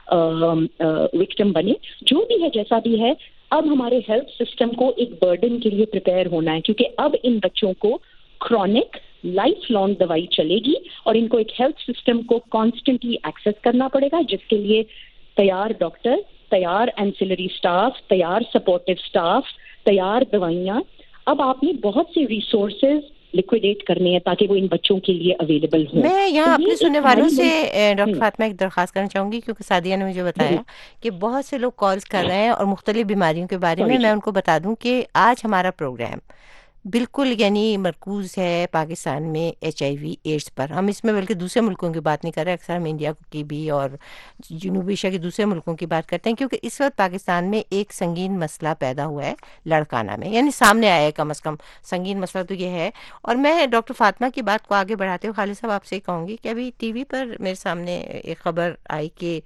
وکٹم بنے. جو بھی ہے جیسا بھی ہے, اب ہمارے ہیلتھ سسٹم کو ایک برڈن کے لیے پریپیئر ہونا ہے کیونکہ اب ان بچوں کو کرونک لائف لانگ دوائی چلے گی اور ان کو ایک ہیلتھ سسٹم کو کانسٹنٹلی ایکسیس کرنا پڑے گا, جس کے لیے تیار ڈاکٹر, تیار اینسلری سٹاف, تیار سپورٹیو سٹاف, تیار دوائیاں. اب آپ نے بہت سے ریسورسز لیکویڈیٹ کرنے ہیں تاکہ وہ ان بچوں کے لیے اویلیبل ہوں. میں یہاں اپنے سننے والوں سے ڈاکٹر فاطمہ ایک درخواست کرنا چاہوں گی کیونکہ سعدیہ نے مجھے بتایا کہ بہت سے لوگ کالز کر رہے ہیں اور مختلف بیماریوں کے بارے میں ان کو بتا دوں کہ آج ہمارا پروگرام بالکل یعنی مرکوز ہے پاکستان میں HIV ایڈس پر. ہم اس میں بلکہ دوسرے ملکوں کی بات نہیں کر رہے, اکثر ہم انڈیا کی بھی اور جنوبی ایشیا کے دوسرے ملکوں کی بات کرتے ہیں کیونکہ اس وقت پاکستان میں ایک سنگین مسئلہ پیدا ہوا ہے لڑکانہ میں, یعنی سامنے آیا ہے کم از کم. سنگین مسئلہ تو یہ ہے. اور میں ڈاکٹر فاطمہ کی بات کو آگے بڑھاتے ہوئے خالد صاحب آپ سے کہوں گی کہ ابھی ٹی وی پر میرے سامنے ایک خبر آئی کہ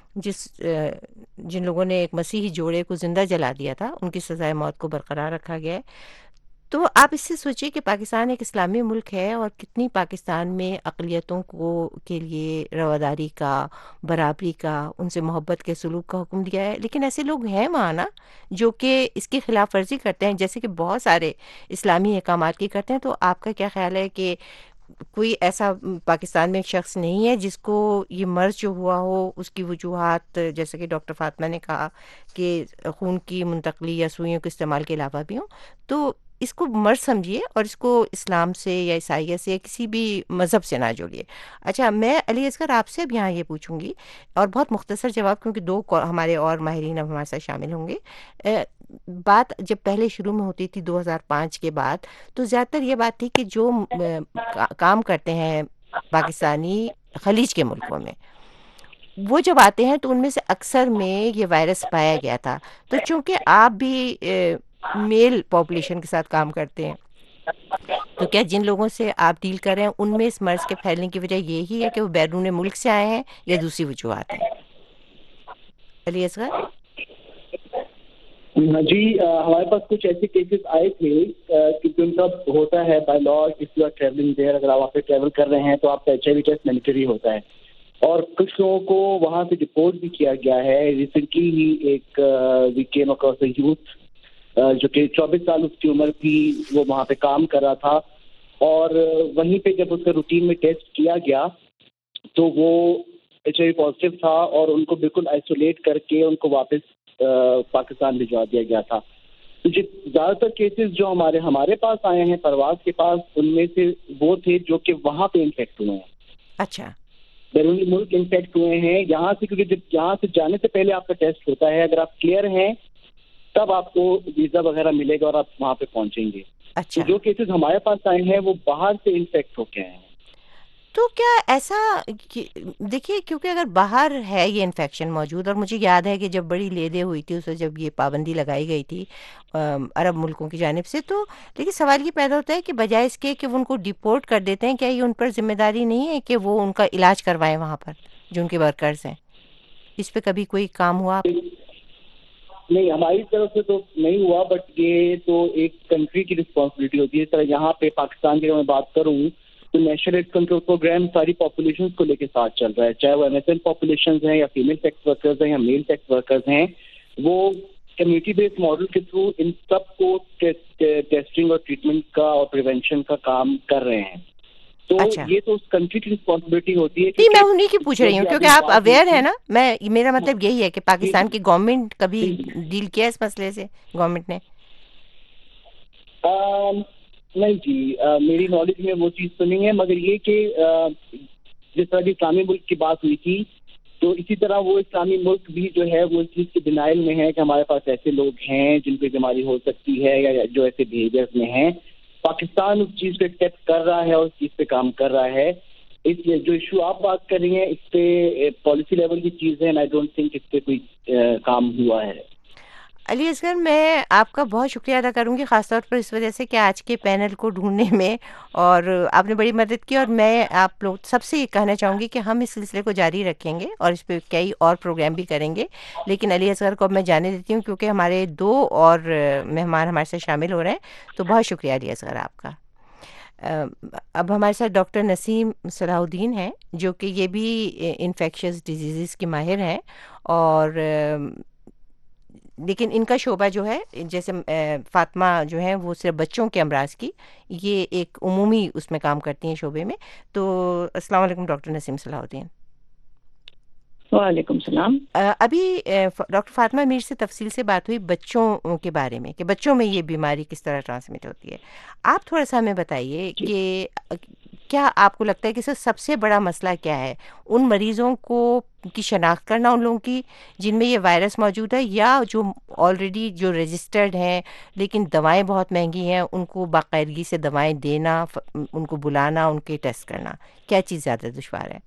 جن لوگوں نے ایک مسیحی جوڑے کو زندہ جلا دیا تھا ان کی سزائے موت کو برقرار رکھا گیا ہے. تو آپ اس سے سوچیں کہ پاکستان ایک اسلامی ملک ہے اور کتنی پاکستان میں اقلیتوں کے لیے رواداری کا, برابری کا, ان سے محبت کے سلوک کا حکم دیا ہے, لیکن ایسے لوگ ہیں وہاں نا جو کہ اس کی خلاف ورزی کرتے ہیں جیسے کہ بہت سارے اسلامی احکامات کی کرتے ہیں. تو آپ کا کیا خیال ہے کہ کوئی ایسا پاکستان میں ایک شخص نہیں ہے جس کو یہ مرض جو ہوا ہو اس کی وجوہات جیسے کہ ڈاکٹر فاطمہ نے کہا کہ خون کی منتقلی یا سوئیوں کے استعمال کے علاوہ بھی ہوں, تو اس کو مرض سمجھیے اور اس کو اسلام سے یا عیسائیت سے یا کسی بھی مذہب سے نہ جوڑیے. اچھا, میں علی اصغر آپ سے اب یہاں یہ پوچھوں گی اور بہت مختصر جواب کیونکہ 2 ہمارے اور ماہرین اب ہمارے ساتھ شامل ہوں گے. بات جب پہلے شروع میں ہوتی تھی 2005 کے بعد تو زیادہ تر یہ بات تھی کہ جو کام کرتے ہیں پاکستانی خلیج کے ملکوں میں وہ جب آتے ہیں تو ان میں سے اکثر میں یہ وائرس پایا گیا تھا. تو چونکہ آپ بھی میل پاپولیشن کے ساتھ کام کرتے ہیں تو کیا جن لوگوں سے آپ ڈیل کر رہے ہیں ان میں اس مرض کے پھیلنے کی وجہ یہی ہے کہ وہ بیرون ملک سے آئے ہیں یا دوسری وجوہات ہیں؟ علی اصغر جی, ہمارے پاس کچھ ایسے کیسز آئے تھے کہ ان کا ہوتا ہے by law, if you are travelling there, اگر آپ وہاں پہ ٹریول کر رہے ہیں تو آپ کا HIV ٹیسٹ مینڈیٹری ہوتا ہے. اور کچھ لوگوں کو وہاں سے ڈپورٹ بھی کیا گیا ہے. ریسنٹلی ہی ایک we came across a youth جو کہ 24 سال اس کی عمر تھی, وہ وہاں پہ کام کر رہا تھا, اور وہیں پہ جب اس کا روٹین میں ٹیسٹ کیا گیا تو وہ HIV پازیٹیو تھا, اور ان کو بالکل آئسولیٹ کر کے ان کو واپس پاکستان بھجوا دیا گیا تھا. تو زیادہ تر کیسز جو ہمارے پاس آئے ہیں پرواز کے پاس, ان میں سے وہ تھے جو کہ وہاں پہ انفیکٹ ہوئے ہیں. اچھا, بیرونی ملک انفیکٹ ہوئے ہیں یہاں سے, کیونکہ جب یہاں سے جانے سے پہلے آپ کا ٹیسٹ ہوتا ہے, اگر آپ کلیئر ہیں تب آپ کو ویزا وغیرہ ملے گا اور آپ وہاں پہ پہنچیں گے. اچھا. جو کیسز ہمارے پاس آئے ہیں وہ باہر سے انفیکٹ ہو کے آئے ہیں. تو کیا ایسا دیکھیے, کیونکہ اگر باہر ہے یہ انفیکشن موجود, اور مجھے یاد ہے کہ جب بڑی لیدے ہوئی تھی اس وقت جب یہ پابندی لگائی گئی تھی عرب ملکوں کی جانب سے, تو لیکن سوال یہ پیدا ہوتا ہے کہ بجائے اس کے کہ وہ ان کو ڈپورٹ کر دیتے ہیں, کیا یہ ان پر ذمہ داری نہیں ہے کہ وہ ان کا علاج کروائیں وہاں پر جو ان کے ورکرز ہیں؟ اس پہ کبھی کوئی کام ہوا؟ نہیں, ہماری طرف سے تو نہیں ہوا, بٹ یہ تو ایک کنٹری کی رسپانسبلٹی ہوتی ہے. اس طرح یہاں پہ پاکستان کی اگر میں بات کروں تو نیشنل ایڈ کنٹرول پروگرام ساری پاپولیشن کو لے کے ساتھ چل رہا ہے, چاہے وہ MSN پاپولیشن ہیں یا فیمیل سیکس ورکرز ہیں یا میل سیکس ورکرز ہیں. وہ کمیونٹی بیسڈ ماڈل کے تھرو ان سب کو ٹیسٹنگ اور ٹریٹمنٹ کا اور پریونشن کا کام کر رہے ہیں. تو یہ تو اس کنٹری کی رسپانسبلٹی ہوتی ہے. جی, میں انہیں کی پوچھ رہی ہوں کیونکہ آپ اویئر ہیں نا. میرا مطلب یہی ہے کہ پاکستان کی گورنمنٹ کبھی ڈیل کیا اس مسئلے سے, گورنمنٹ نے؟ نہیں جی, میری نالج میں وہ چیز تو نہیں ہے, مگر یہ کہ جس طرح اسلامی ملک کی بات ہوئی تھی تو اسی طرح وہ اسلامی ملک بھی جو ہے وہ اس چیز کے ڈینائل میں ہے کہ ہمارے پاس ایسے لوگ ہیں جن پہ بیماری ہو سکتی ہے یا جو ایسے بیہیویئر میں ہیں. پاکستان اس چیز کو ایکسیپٹ کر رہا ہے اور اس چیز پہ کام کر رہا ہے. اس لیے جو ایشو آپ بات کر رہی ہیں اس پہ پالیسی لیول کی چیز ہے, آئی ڈونٹ تھنک اس پہ کوئی کام ہوا ہے. علی اصغر, میں آپ کا بہت شکریہ ادا کروں گی, خاص طور پر اس وجہ سے کہ آج کے پینل کو ڈھونڈنے میں اور آپ نے بڑی مدد کی, اور میں آپ لوگ سب سے یہ کہنا چاہوں گی کہ ہم اس سلسلے کو جاری رکھیں گے اور اس پہ کئی اور پروگرام بھی کریں گے. لیکن علی اصغر کو اب میں جانے دیتی ہوں کیونکہ ہمارے 2 اور مہمان ہمارے ساتھ شامل ہو رہے ہیں. تو بہت شکریہ علی اصغر آپ کا. اب ہمارے ساتھ ڈاکٹر نسیم صلاح الدین ہیں جو کہ یہ بھی انفیکشس ڈیزیزز کی ماہر ہیں, اور لیکن ان کا شعبہ جو ہے, جیسے فاطمہ جو ہیں وہ صرف بچوں کے امراض کی, یہ ایک عمومی اس میں کام کرتی ہیں شعبے میں. تو السلام علیکم ڈاکٹر نسیم صلاح الدین. وعلیکم السلام. ابھی ڈاکٹر فاطمہ میر سے تفصیل سے بات ہوئی بچوں کے بارے میں کہ بچوں میں یہ بیماری کس طرح ٹرانسمٹ ہوتی ہے. آپ تھوڑا سا ہمیں بتائیے کہ کیا آپ کو لگتا ہے کہ سب سے بڑا مسئلہ کیا ہے, ان مریضوں کو کی شناخت کرنا ان لوگوں کی جن میں یہ وائرس موجود ہے, یا جو آلریڈی جو رجسٹرڈ ہیں لیکن دوائیں بہت مہنگی ہیں ان کو باقاعدگی سے دوائیں دینا, ان کو بلانا, ان کے ٹیسٹ کرنا, کیا چیز زیادہ دشوار ہے؟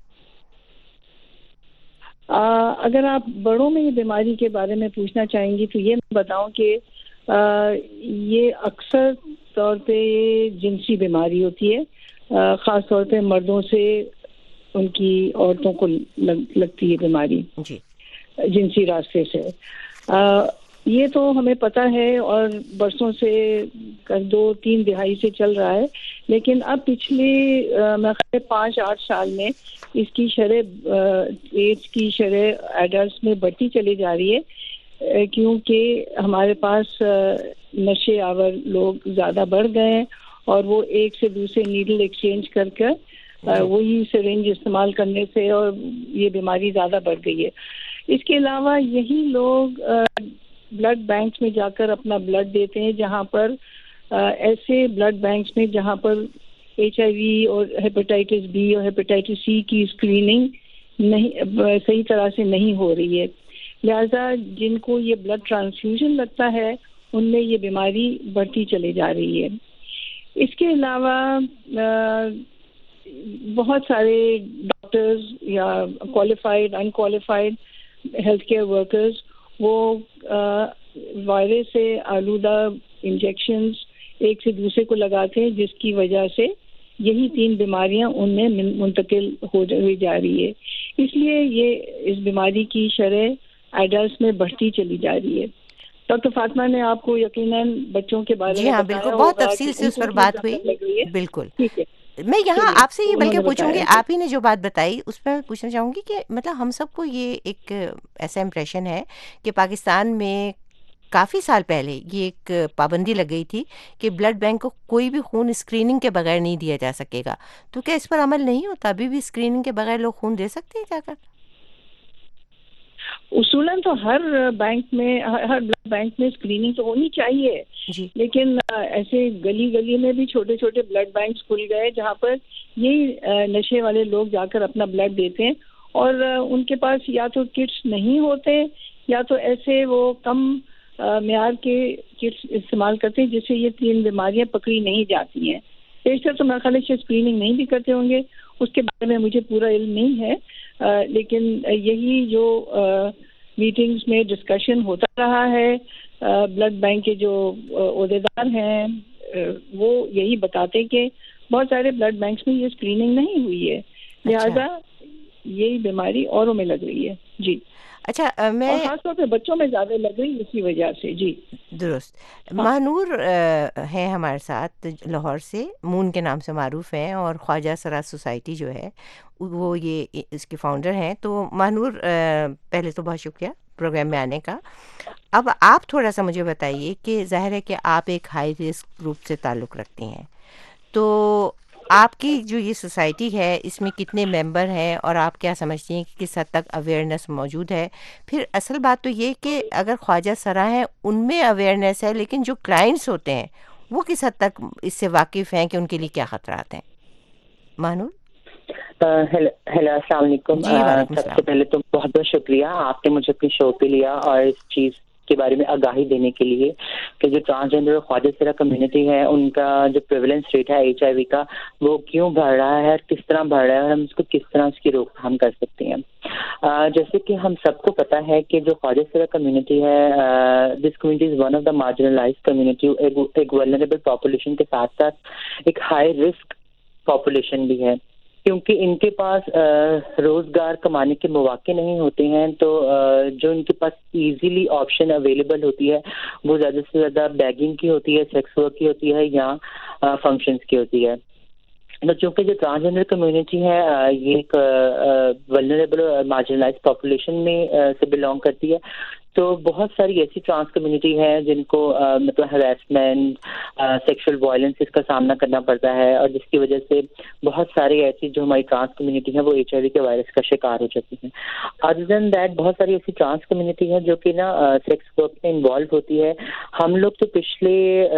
اگر آپ بڑوں میں یہ بیماری کے بارے میں پوچھنا چاہیں گی تو یہ میں بتاؤں کہ یہ اکثر طور پہ جنسی بیماری ہوتی ہے, خاص طور پہ مردوں سے ان کی عورتوں کو لگتی ہے بیماری جی جنسی راستے سے. یہ تو ہمیں پتہ ہے اور برسوں سے 2-3 دہائی سے چل رہا ہے, لیکن اب پچھلے 5-8 سال میں اس کی شرح ایج کی شرح ایڈلٹس میں بڑھتی چلی جا رہی ہے, کیونکہ ہمارے پاس نشے آور لوگ زیادہ بڑھ گئے ہیں اور وہ ایک سے دوسرے نیڈل ایکسچینج کر وہی سرنج استعمال کرنے سے اور یہ بیماری زیادہ بڑھ گئی ہے. اس کے علاوہ یہی لوگ بلڈ بینکس میں جا کر اپنا بلڈ دیتے ہیں, جہاں پر ایسے بلڈ بینکس میں جہاں پر HIV اور ہیپیٹائٹس B اور ہیپیٹائٹس C کی اسکریننگ نہیں صحیح طرح سے نہیں ہو رہی ہے. لہذا جن کو یہ بلڈ ٹرانسفیوژن لگتا ہے ان میں یہ بیماری بڑھتی چلی جا رہی ہے. اس کے علاوہ بہت سارے ڈاکٹرز یا qualified unqualified health care workers وہ وائرس سے آلودہ انجیکشنز ایک سے دوسرے کو لگاتے ہیں, جس کی وجہ سے یہی 3 بیماریاں ان میں منتقل ہوئی جا رہی ہے. اس لیے یہ اس بیماری کی شرح ایڈلٹس میں بڑھتی چلی جا رہی ہے. ڈاکٹر فاطمہ نے آپ کو یقیناً بچوں کے بارے میں بالکل بہت تفصیل سے اس پر بات ہوئی. بالکل ٹھیک ہے. میں یہاں آپ سے یہ انہوں بلکہ نے پوچھوں گی، بتایا آپ ہی نے جو بات بتائی اس پہ میں پوچھنا چاہوں گی کہ مطلب ہم سب کو یہ ایک ایسا امپریشن ہے کہ پاکستان میں کافی سال پہلے یہ ایک پابندی لگ گئی تھی کہ بلڈ بینک کو کوئی بھی خون اسکریننگ کے بغیر نہیں دیا جا سکے گا، تو کیا اس پر عمل نہیں ہوتا؟ ابھی بھی اسکریننگ کے بغیر لوگ خون دے سکتے ہیں جا کر؟ اصولاً تو ہر بینک میں، ہر بلڈ بینک میں اسکریننگ تو ہونی چاہیے، جی لیکن ایسے گلی گلی میں بھی چھوٹے چھوٹے بلڈ بینکس کھل گئے جہاں پر یہی نشے والے لوگ جا کر اپنا بلڈ دیتے ہیں، اور ان کے پاس یا تو کٹس نہیں ہوتے یا تو ایسے وہ کم معیار کے کٹس استعمال کرتے ہیں جس سے یہ 3 بیماریاں پکڑی نہیں جاتی ہیں۔ پیشتر تو میرے خیال سے اسکریننگ نہیں بھی کرتے ہوں گے، اس کے بارے میں مجھے پورا علم نہیں ہے، لیکن یہی جو میٹنگز میں ڈسکشن ہوتا رہا ہے، بلڈ بینک کے جو عہدیدار ہیں وہ یہی بتاتے کہ بہت سارے بلڈ بینکس میں یہ اسکریننگ نہیں ہوئی ہے، لہذا یہی بیماری اوروں میں لگ رہی ہے۔ جی اچھا، میں اور خاص طور پہ بچوں میں زیادہ لگ رہی ہے اسی وجہ سے۔ جی درست۔ ماہنور ہیں ہمارے ساتھ لاہور سے، مون کے نام سے معروف ہیں، اور خواجہ سرا سوسائٹی جو ہے وہ یہ اس کے فاؤنڈر ہیں۔ تو ماہنور، پہلے تو بہت شکریہ پروگرام میں آنے کا۔ اب آپ تھوڑا سا مجھے بتائیے کہ ظاہر ہے کہ آپ ایک ہائی رسک گروپ سے تعلق رکھتی ہیں، تو آپ کی جو یہ سوسائٹی ہے اس میں کتنے ممبر ہیں اور آپ کیا سمجھتی ہیں کہ کس حد تک اویئرنیس موجود ہے؟ پھر اصل بات تو یہ کہ اگر خواجہ سرا ہیں ان میں اویئرنیس ہے، لیکن جو کلائنٹس ہوتے ہیں وہ کس حد تک اس سے واقف ہیں کہ ان کے لیے کیا خطرات ہیں؟ مانور؟ ہیلو، السلام علیکم۔ جی وعلیکم سب السلام۔ سے پہلے تو بہت بہت شکریہ، آپ نے مجھے اپنی شو پہ لیا اور اس چیز کے بارے میں آگاہی دینے کے لیے کہ جو ٹرانسجینڈر اور خواجہ سرا کمیونٹی ہے ان کا جو پریولنس ریٹ ہے HIV کا وہ کیوں بڑھ رہا ہے اور کس طرح بڑھ رہا ہے اور ہم اس کو کس طرح اس کی روک تھام کر سکتے ہیں۔ جیسے کہ ہم سب کو پتہ ہے کہ جو خواجہ سرا کمیونٹی ہے، this community is one of the marginalized community, ایک ولنریبل پاپولیشن کے ساتھ ساتھ ایک ہائی رسک پاپولیشن بھی ہے، کیونکہ ان کے پاس روزگار کمانے کے مواقع نہیں ہوتے ہیں، تو جو ان کے پاس ایزیلی آپشن اویلیبل ہوتی ہے وہ زیادہ سے زیادہ بیگنگ کی ہوتی ہے، سیکس ورک کی ہوتی ہے یا فنکشنز کی ہوتی ہے۔ چونکہ جو ٹرانسجینڈر کمیونٹی ہے یہ ایک ولنریبل اور مارجنلائز پاپولیشن میں سے بلانگ کرتی ہے، تو بہت ساری ایسی ٹرانس کمیونٹی ہے جن کو مطلب ہراسمنٹ، سیکشل وائلنس کا سامنا کرنا پڑتا ہے، اور جس کی وجہ سے بہت سارے ایسی جو ہماری ٹرانس کمیونٹی ہے وہ HIV کے وائرس کا شکار ہو جاتی ہیں۔ ادر دین دیٹ بہت ساری ایسی ٹرانس کمیونٹی ہے جو کہ نا سیکس ورک میں انوالو ہوتی ہے۔ ہم لوگ تو پچھلے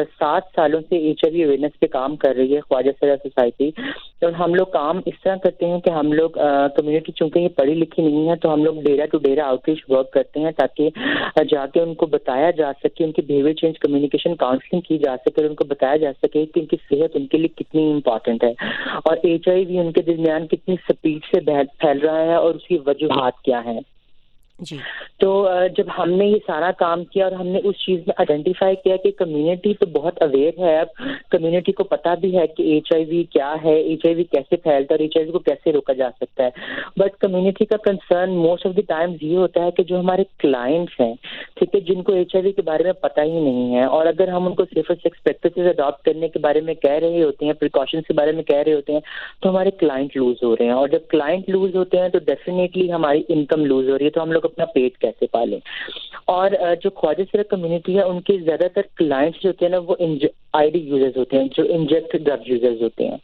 7 سالوں سے HIV اویئرنیس پہ کام کر رہی ہے خواجہ سرا سوسائٹی، اور ہم لوگ کام اس طرح کرتے ہیں کہ ہم لوگ کمیونٹی چونکہ یہ پڑھی لکھی نہیں ہے تو ہم لوگ ڈیرا ٹو ڈیرا آؤٹ ریچ ورک کرتے ہیں تاکہ جا کے ان کو بتایا جا سکے، ان کی بیہیویئر چینج کمیونیکیشن کاؤنسلنگ کی جا سکے، اور ان کو بتایا جا سکے کہ ان کی صحت ان کے لیے کتنی امپورٹنٹ ہے اور HIV ان کے درمیان کتنی سپیڈ سے پھیل رہا ہے اور اس کی وجوہات کیا ہیں۔ جی تو جب ہم نے یہ سارا کام کیا اور ہم نے اس چیز میں آئیڈینٹیفائی کیا کہ کمیونٹی تو بہت اویئر ہے، اب کمیونٹی کو پتہ بھی ہے کہ HIV کیا ہے، HIV کیسے پھیلتا ہے اور HIV کو کیسے روکا جا سکتا ہے، بٹ کمیونٹی کا concern most of the times یہ ہوتا ہے کہ جو ہمارے کلائنٹس ہیں، ٹھیک ہے، جن کو HIV کے بارے میں پتہ ہی نہیں ہے، اور اگر ہم ان کو سیفر سیکس پریکٹسز اڈاپٹ کرنے کے بارے میں کہہ رہے ہوتے ہیں، پریکاشنز کے بارے میں کہہ رہے ہوتے ہیں، تو ہمارے کلائنٹ لوز ہو رہے ہیں، اور جب کلائنٹ لوز ہوتے ہیں تو ڈیفینیٹلی ہماری انکم لوز ہو رہی ہے، تو ہم لوگ اپنا پیٹ کیسے پالیں۔ اور جو خواجہ سرا کمیونٹی ہے ان کے زیادہ تر کلائنٹس جو ہوتے ہیں نا وہ ID یوزرز ہوتے ہیں، جو انجیکٹ ڈرگ یوزرز ہوتے ہیں۔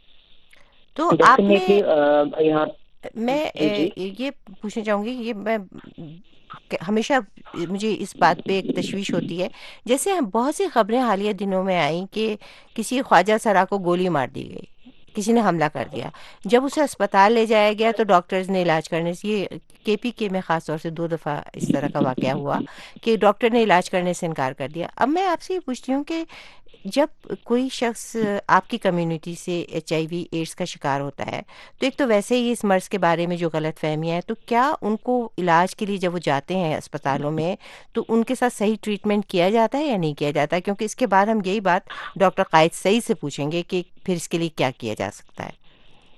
تو آپ نے یہاں میں یہ پوچھنا چاہوں گی، یہ میں ہمیشہ مجھے اس بات پہ ایک تشویش ہوتی ہے، جیسے بہت سی خبریں حالیہ دنوں میں آئیں کہ کسی خواجہ سرا کو گولی مار دی گئی، کسی نے حملہ کر دیا، جب اسے اسپتال لے جایا گیا تو ڈاکٹرز نے علاج کرنے سے، یہ KPK میں خاص طور سے 2 دفعہ اس طرح کا واقعہ ہوا کہ ڈاکٹر نے علاج کرنے سے انکار کر دیا۔ اب میں آپ سے یہ پوچھتی ہوں کہ جب کوئی شخص آپ کی کمیونٹی سے HIV ایڈس کا شکار ہوتا ہے تو ایک تو ویسے ہی اس مرض کے بارے میں جو غلط فہمیاں ہیں، تو کیا ان کو علاج کے لیے جب وہ جاتے ہیں اسپتالوں میں تو ان کے ساتھ صحیح ٹریٹمنٹ کیا جاتا ہے یا نہیں کیا جاتا؟ کیونکہ اس کے بعد ہم یہی بات ڈاکٹر قائد سعید سے پوچھیں گے کہ پھر اس کے لیے کیا کیا جا سکتا ہے۔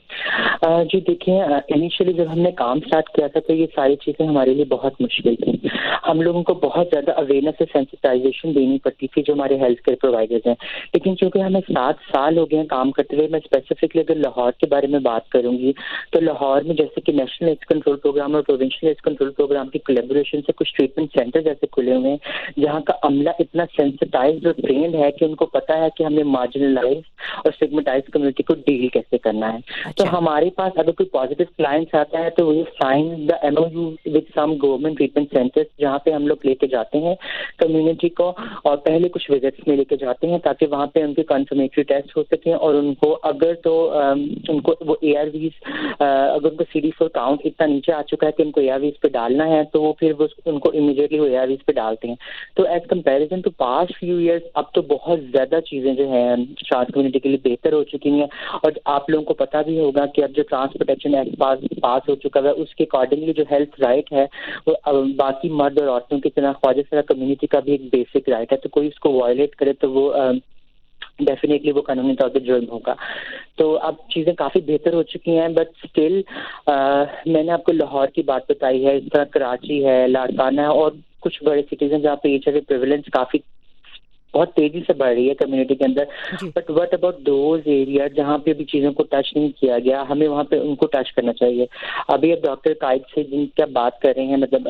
جی دیکھیں، انیشلی جب ہم نے کام اسٹارٹ کیا تھا تو یہ ساری چیزیں ہمارے لیے بہت مشکل تھیں. ہم لوگوں کو بہت زیادہ اویئرنیس سے سینسٹائزیشن دینی پڑتی تھی جو ہمارے ہیلتھ کیئر پرووائڈرز ہیں. لیکن چونکہ ہمیں 7 سال ہو گئے ہیں کام کرتے ہوئے، میں اسپیسیفکلی اگر لاہور کے بارے میں بات کروں گی تو لاہور میں جیسے کہ نیشنل ایڈز کنٹرول پروگرام اور پروونشل ایڈز کنٹرول پروگرام کی کولیبوریشن سے کچھ ٹریٹمنٹ سینٹر جیسے کھلے ہوئے ہیں جہاں کا عملہ اتنا سینسٹائزڈ اور ٹرینڈ ہے کہ ان کو پتا ہے کہ ہمیں مارجنلائز اور سٹیگمیٹائز کمیونٹی کو ڈیل کیسے کرنا ہے. تو ہمارے پاس اگر کوئی پازیٹیو کلائنٹس آتا ہے تو وہ sign the MOU with some government treatment centres جہاں پہ ہم لوگ لے کے جاتے ہیں کمیونٹی کو، اور پہلے کچھ وزٹس میں لے کے جاتے ہیں تاکہ وہاں پہ ان کے کنفرمیٹری ٹیسٹ ہو سکیں، اور ان کو اگر تو ان کو وہ ARVs اگر ان کو CD4 کاؤنٹ اتنا نیچے آ چکا ہے کہ ان کو ARVs پہ ڈالنا ہے تو وہ پھر ان کو امیڈیٹلی وہ ARVs پہ ڈالتے ہیں. تو as comparison to past few years اب تو بہت زیادہ چیزیں جو ہیں ٹرانس کمیونٹی کے لیے بہتر ہو چکی ہیں. اور آپ لوگوں کو پتہ بھی ہوگا کہ اب جو ٹرانس پروٹیکشن ایکٹ پاس ہو چکا ہے اس کے اکارڈنگلی جو ہیلتھ رائٹ ہے وہ باقی مرد اور عورتوں کی طرح خواجہ سرا کمیونٹی کا بھی ایک بیسک رائٹ ہے. تو کوئی اس کو وائلیٹ کرے تو وہ ڈیفینیٹلی وہ قانونی طور پہ جرم ہوگا. تو اب چیزیں کافی بہتر ہو چکی ہیں، بٹ اسٹل میں نے آپ کو لاہور کی بات بتائی ہے، اس طرح کراچی ہے، لاڑکانہ ہے، اور کچھ بڑے سٹیز ہیں جہاں پہ HIV پریویلنس کافی بہت تیزی سے بڑھ رہی ہے کمیونٹی کے اندر. But what about those area جہاں پہ بھی چیزوں کو ٹچ نہیں کیا گیا، ہمیں وہاں پہ ان کو ٹچ کرنا چاہیے. ابھی اب ڈاکٹر قائد سے جن کی آپ بات کر رہے ہیں، مطلب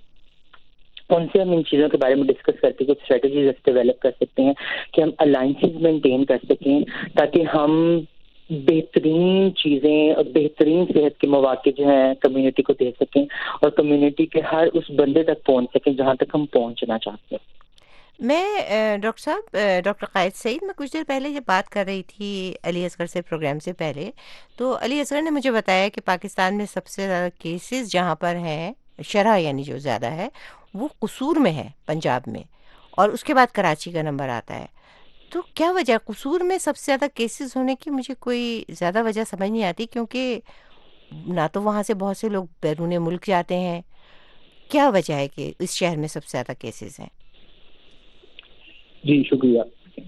ان سے ہم ان چیزوں کے بارے میں ڈسکس کر کے کچھ اسٹریٹجیز ڈیولپ کر سکتے ہیں کہ ہم الائنسز مینٹین کر سکیں تاکہ ہم بہترین چیزیں اور بہترین صحت کے مواقع جو ہیں کمیونٹی کو دے سکیں اور کمیونٹی کے ہر اس بندے تک پہنچ سکیں جہاں تک ہم پہنچنا چاہتے ہیں. میں ڈاکٹر صاحب، ڈاکٹر قائد سعید، میں کچھ دیر پہلے جب بات کر رہی تھی علی اصغر سے پروگرام سے پہلے، تو علی اصغر نے مجھے بتایا کہ پاکستان میں سب سے زیادہ کیسز جہاں پر ہیں، شرح یعنی جو زیادہ ہے، وہ قصور میں ہے، پنجاب میں، اور اس کے بعد کراچی کا نمبر آتا ہے. تو کیا وجہ قصور میں سب سے زیادہ کیسز ہونے کی؟ مجھے کوئی زیادہ وجہ سمجھ نہیں آتی، کیونکہ نہ تو وہاں سے بہت سے لوگ بیرون ملک جاتے ہیں. کیا وجہ ہے کہ اس شہر میں سب سے زیادہ کیسز ہیں؟ جی شکریہ.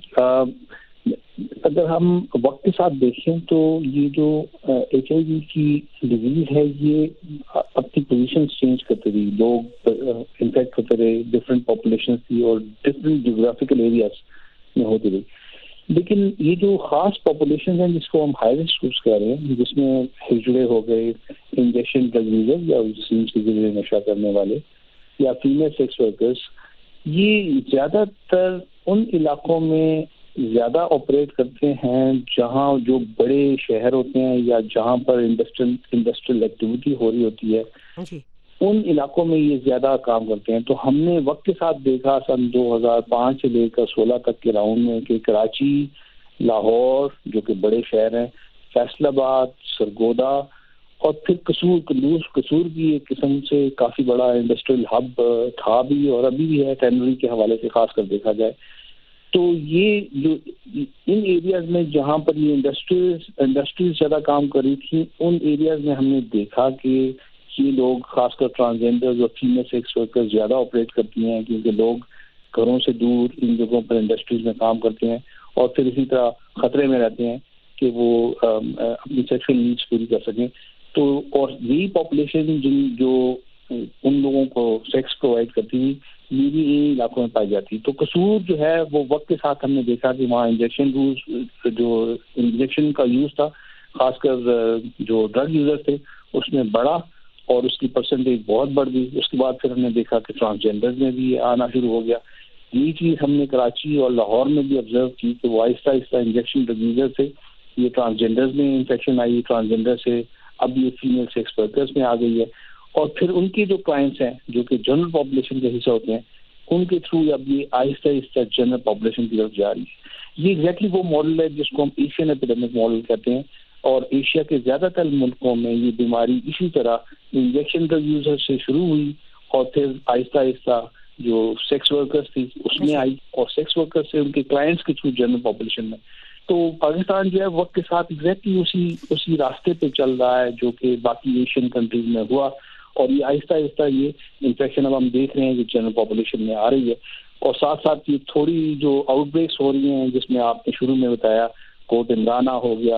اگر ہم وقت کے ساتھ دیکھیں تو یہ جو HIV کی ڈیزیز ہے یہ اپنی پوزیشن چینج کرتے رہی، لوگ انفیکٹ ہوتے رہے، ڈفرینٹ پاپولیشن تھی اور ڈفرینٹ جغرافیکل ایریاز میں ہوتی رہی. لیکن یہ جو خاص پاپولیشن ہیں جس کو ہم ہائی رسک گروپس کہہ رہے ہیں، جس میں ہجڑے ہو گئے، انجیکشن ڈرگ یوزر یا جسم کے ذریعے نشہ کرنے والے، یا فیمیل سیکس ورکرز، یہ زیادہ تر ان علاقوں میں زیادہ آپریٹ کرتے ہیں جہاں جو بڑے شہر ہوتے ہیں یا جہاں پر انڈسٹریل ایکٹیویٹی ہو رہی ہوتی ہے، ان علاقوں میں یہ زیادہ کام کرتے ہیں. تو ہم نے وقت کے ساتھ دیکھا سن 2005 سے لے کر 16 تک کے راؤنڈ میں کہ کراچی، لاہور جو کہ بڑے شہر ہیں، فیصل آباد، سرگودا، اور پھر قصور بھی ایک قسم سے کافی بڑا انڈسٹریل ہب تھا بھی اور ابھی بھی ہے ٹینری کے حوالے سے خاص کر دیکھا جائے. تو یہ جو ان ایریاز میں جہاں پر یہ انڈسٹریز زیادہ کام کر رہی تھی، ان ایریاز میں ہم نے دیکھا کہ یہ لوگ خاص کر ٹرانسجینڈرز اور فیمیل سیکس ورکر زیادہ آپریٹ کرتی ہیں، کیونکہ لوگ گھروں سے دور ان جگہوں پر انڈسٹریز میں کام کرتے ہیں اور پھر اسی طرح خطرے میں رہتے ہیں کہ وہ اپنی سیکشل نیڈس پوری کر سکیں. تو اور یہی پاپولیشن جو ان لوگوں کو سیکس پرووائڈ کرتی ہے یہ بھی ان علاقوں میں پائی جاتی ہے. تو قصور جو ہے وہ وقت کے ساتھ ہم نے دیکھا کہ وہاں انجیکشن کا یوز تھا، خاص کر جو ڈرگ یوزر تھے اس میں بڑا اور اس کی پرسنٹیج بہت بڑھ گئی. اس کے بعد پھر ہم نے دیکھا کہ ٹرانسجینڈر میں بھی آنا شروع ہو گیا. یہ چیز ہم نے کراچی اور لاہور میں بھی آبزرو کی کہ وہ آہستہ آہستہ انجیکشن ڈرگ یوزر سے یہ ٹرانسجینڈرز میں انفیکشن آئی، ٹرانسجینڈر سے اب یہ فیمیل سیکس ورکرز میں آ گئی ہے، اور پھر ان کے جو کلائنٹس ہیں جو کہ جنرل پاپولیشن کا حصہ ہوتے ہیں ان کے تھرو اب یہ آہستہ آہستہ جنرل پاپولیشن کی طرف جا رہی ہے. یہ ایگزیکٹلی وہ ماڈل ہے جس کو ہم ایشین ایپیڈیمک ماڈل کہتے ہیں، اور ایشیا کے زیادہ تر ملکوں میں یہ بیماری اسی طرح انجیکشن ڈرگ یوزر سے شروع ہوئی اور پھر آہستہ آہستہ جو سیکس ورکرز تھی اس میں آئی اور سیکس ورکرز سے ان کے کلائنٹس کے تھرو جنرل پاپولیشن میں. تو پاکستان جو ہے وقت کے ساتھ ایگزیکٹلی اسی راستے پہ چل رہا ہے جو کہ باقی ایشین کنٹریز میں ہوا، اور یہ آہستہ آہستہ یہ انفیکشن اب ہم دیکھ رہے ہیں کہ جنرل پاپولیشن میں آ رہی ہے. اور ساتھ ساتھ یہ تھوڑی جو آؤٹ بریکس ہو رہی ہیں جس میں آپ نے شروع میں بتایا کوٹ عمرانہ ہو گیا،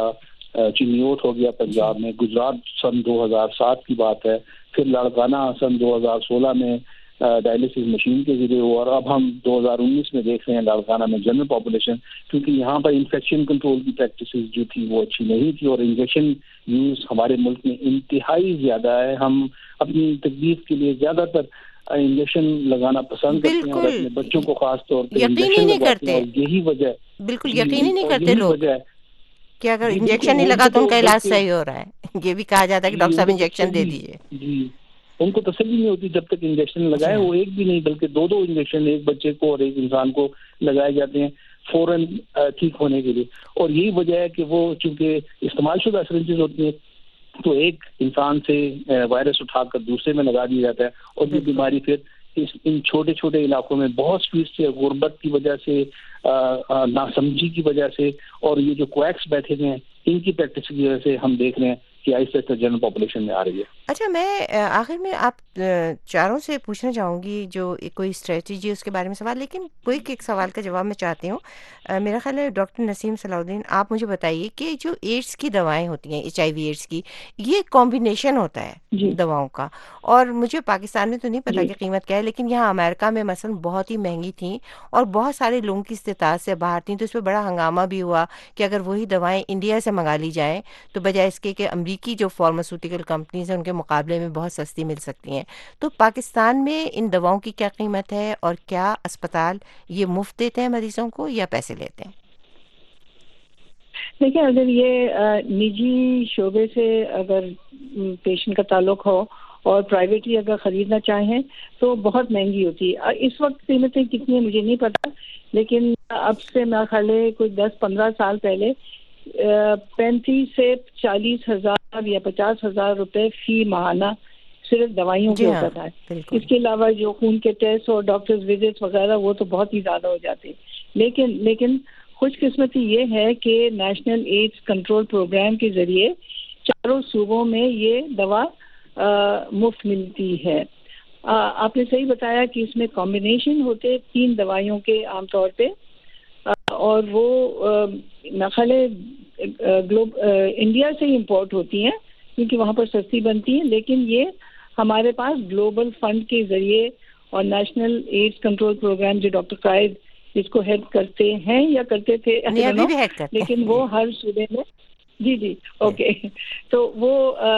چنیوٹ ہو گیا پنجاب میں، گجرات سن 2007 کی بات ہے، پھر لاڑکانہ سن 2016 میں ڈائلسس مشین کے ذریعے ہوا، اور اب ہم 2019 میں دیکھ رہے ہیں لاڑکانہ میں جنرل پاپولیشن، کیونکہ یہاں پر انفیکشن کنٹرول کی پریکٹسز جو تھی وہ اچھی نہیں تھی، اور انجیکشن یوز ہمارے ملک میں انتہائی زیادہ ہے. ہم اپنی تکلیف کے لیے زیادہ تر انجیکشن لگانا پسند کرتے ہیں، اور اپنے بچوں کو خاص طور پہ یقین نہیں کرتے، یہی وجہ بالکل یقین ہی نہیں کرتے لوگ کہ اگر انجیکشن نہیں لگا تو ان کا علاج صحیح ہو رہا ہے. یہ بھی کہا جاتا ہے کہ ڈاکٹر صاحب انجیکشن دے دیجیے. جی، ان کو تسلی نہیں ہوتی جب تک انجیکشن لگائے. وہ ایک بھی نہیں بلکہ 2 انجیکشن ایک بچے کو اور ایک انسان کو لگائے جاتے ہیں فوراً ٹھیک ہونے کے لیے. اور یہی وجہ ہے کہ وہ چونکہ استعمال شدہ سرنجز ہوتی ہیں تو ایک انسان سے وائرس اٹھا کر دوسرے میں لگا دیا جاتا ہے، اور یہ بیماری پھر ان چھوٹے چھوٹے علاقوں میں بہت سپیڈ سے، غربت کی وجہ سے، ناسمجھی کی وجہ سے، اور یہ جو کویکس بیٹھے ہوئے ہیں ان کی پریکٹس کی وجہ سے ہم دیکھ رہے ہیں کہ آہستہ آہستہ جنرل پاپولیشن میں آ رہی ہے. اچھا، میں آخر میں آپ چاروں سے پوچھنا چاہوں گی جو کوئی اسٹریٹجی اس کے بارے میں سوال، لیکن کوئی ایک سوال کا جواب میں چاہتی ہوں. میرا خیال ہے ڈاکٹر نسیم صلاح الدین، آپ مجھے بتائیے کہ جو ایڈس کی دوائیں ہوتی ہیں، HIV ایڈس کی، یہ کمبینیشن ہوتا ہے دواؤں کا، اور مجھے پاکستان میں تو نہیں پتا کہ قیمت کیا ہے، لیکن یہاں امریکہ میں مثلا بہت ہی مہنگی تھیں اور بہت سارے لوگوں کی استطاعت سے باہر تھیں، تو اس پہ بڑا ہنگامہ بھی ہوا کہ اگر وہی دوائیں انڈیا سے منگا لی جائیں تو بجائے اس کے کہ امریکی جو فارماسیوٹیکل کمپنیز ہیں ان کے مقابلے میں بہت سستی مل سکتی ہیں. تو پاکستان میں ان دواؤں کی کیا قیمت ہے، اور کیا اسپتال یہ مفت دیتے ہیں مریضوں کو یا پیسے لیتے ہیں؟ دیکھیں، اگر یہ نجی شعبے سے اگر پیشنٹ کا تعلق ہو اور پرائیویٹلی اگر خریدنا چاہیں تو بہت مہنگی ہوتی ہے. اس وقت قیمتیں کتنی ہیں مجھے نہیں پتا، لیکن اب سے میرا خیال ہے کوئی 10-15 سال پہلے 35 سے 40 ہزار یا 50 ہزار روپے فی ماہانہ صرف دوائیوں کے ہوتا تھا. اس کے علاوہ جو خون کے ٹیسٹ اور ڈاکٹرز وزٹس وغیرہ وہ تو بہت ہی زیادہ ہو جاتے. لیکن خوش قسمتی یہ ہے کہ نیشنل ایڈز کنٹرول پروگرام کے ذریعے چاروں صوبوں میں یہ دوا مفت ملتی ہے. آپ نے صحیح بتایا کہ اس میں کمبینیشن ہوتے 3 دوائیوں کے عام طور پہ، اور وہ نقل انڈیا سے ہی امپورٹ ہوتی ہیں کیونکہ وہاں پر سستی بنتی ہیں. لیکن یہ ہمارے پاس گلوبل فنڈ کے ذریعے اور نیشنل ایڈز کنٹرول پروگرام جو ڈاکٹر قائد اس کو ہیڈ کرتے ہیں یا کرتے تھے، لیکن وہ ہر صوبے میں جی اوکے، تو وہ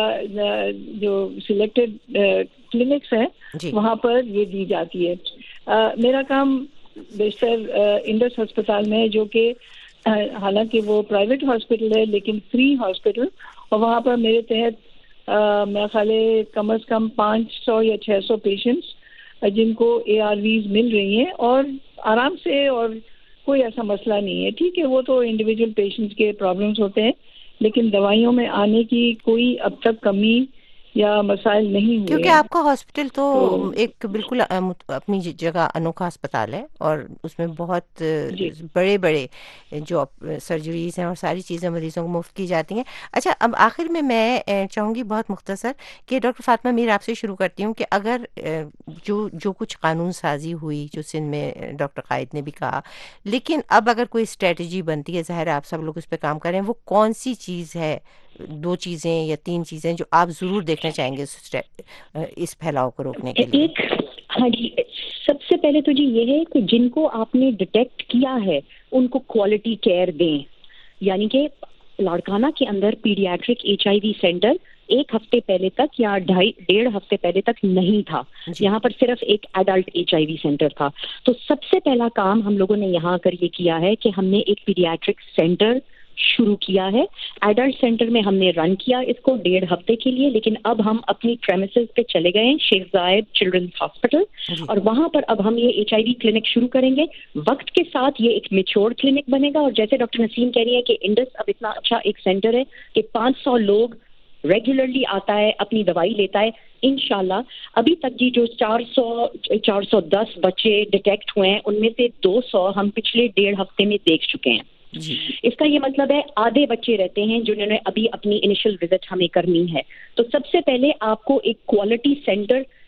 جو سلیکٹڈ کلینکس ہیں وہاں پر یہ دی جاتی ہے. میرا کام بیشتر انڈس ہسپتال میں، جو کہ حالانکہ وہ پرائیویٹ ہاسپٹل ہے لیکن فری ہاسپٹل، اور وہاں پر میرے تحت میرا خیال ہے کم از کم 500 یا 600 پیشنٹس جن کو ARVs مل رہی ہیں اور آرام سے، اور کوئی ایسا مسئلہ نہیں ہے. ٹھیک ہے، وہ تو انڈیویجول پیشنٹس کے پرابلمس ہوتے ہیں، لیکن دوائیوں میں آنے کی کوئی اب تک کمی یا مسائل نہیں ہوئے، کیونکہ آپ کا ہاسپٹل تو ایک بالکل اپنی جگہ انوکھا اسپتال ہے، اور اس میں بہت بڑے بڑے جو سرجریز ہیں اور ساری چیزیں مریضوں کو مفت کی جاتی ہیں. اچھا، اب آخر میں چاہوں گی بہت مختصر کہ ڈاکٹر فاطمہ میر آپ سے شروع کرتی ہوں کہ اگر جو کچھ قانون سازی ہوئی جو سندھ میں ڈاکٹر قائد نے بھی کہا، لیکن اب اگر کوئی اسٹریٹجی بنتی ہے، ظاہر ہے آپ سب لوگ اس پہ کام کریں، وہ کون سی چیز ہے، 2 چیزیں یا 3 چیزیں جو آپ ضرور دیکھنا چاہیں گے اس پھیلاؤ کو روکنے کے لیے؟ ہاں جی، سب سے پہلے تو جی یہ ہے کہ جن کو آپ نے ڈیٹیکٹ کیا ہے ان کو کوالٹی کیئر دیں. یعنی کہ لاڑکانہ کے اندر پیڈیاٹرک HIV سینٹر 1 ہفتے پہلے تک یا 1.5 ہفتے پہلے تک نہیں تھا. یہاں پر صرف ایک ایڈلٹ HIV سینٹر تھا. تو سب سے پہلا کام ہم لوگوں نے یہاں کر یہ کیا ہے کہ ہم نے ایک پیڈیاٹرک سینٹر شروع کیا ہے. ایڈلٹ سینٹر میں ہم نے رن کیا اس کو 1.5 ہفتے کے لیے، لیکن اب ہم اپنی پریمیسز پہ چلے گئے ہیں، شیخ زاید چلڈرنس ہاسپٹل، اور وہاں پر اب ہم یہ HIV کلینک شروع کریں گے. وقت کے ساتھ یہ ایک میچور کلینک بنے گا، اور جیسے ڈاکٹر نسیم کہہ رہی ہے کہ انڈس اب اتنا اچھا ایک سینٹر ہے کہ 500 لوگ ریگولرلی آتا ہے، اپنی دوائی لیتا ہے. انشاءاللہ ابھی تک جی جو 410 بچے ڈیٹیکٹ ہوئے ہیں ان میں سے 200 ہم پچھلے 1.5 ہفتے میں دیکھ چکے ہیں. اس کا یہ مطلب ہے آدھے بچے رہتے ہیں جنہوں نے ابھی اپنی انیشل وزٹ ہمیں کرنی ہے. تو سب سے پہلے آپ کو ایک کوالٹی سینٹر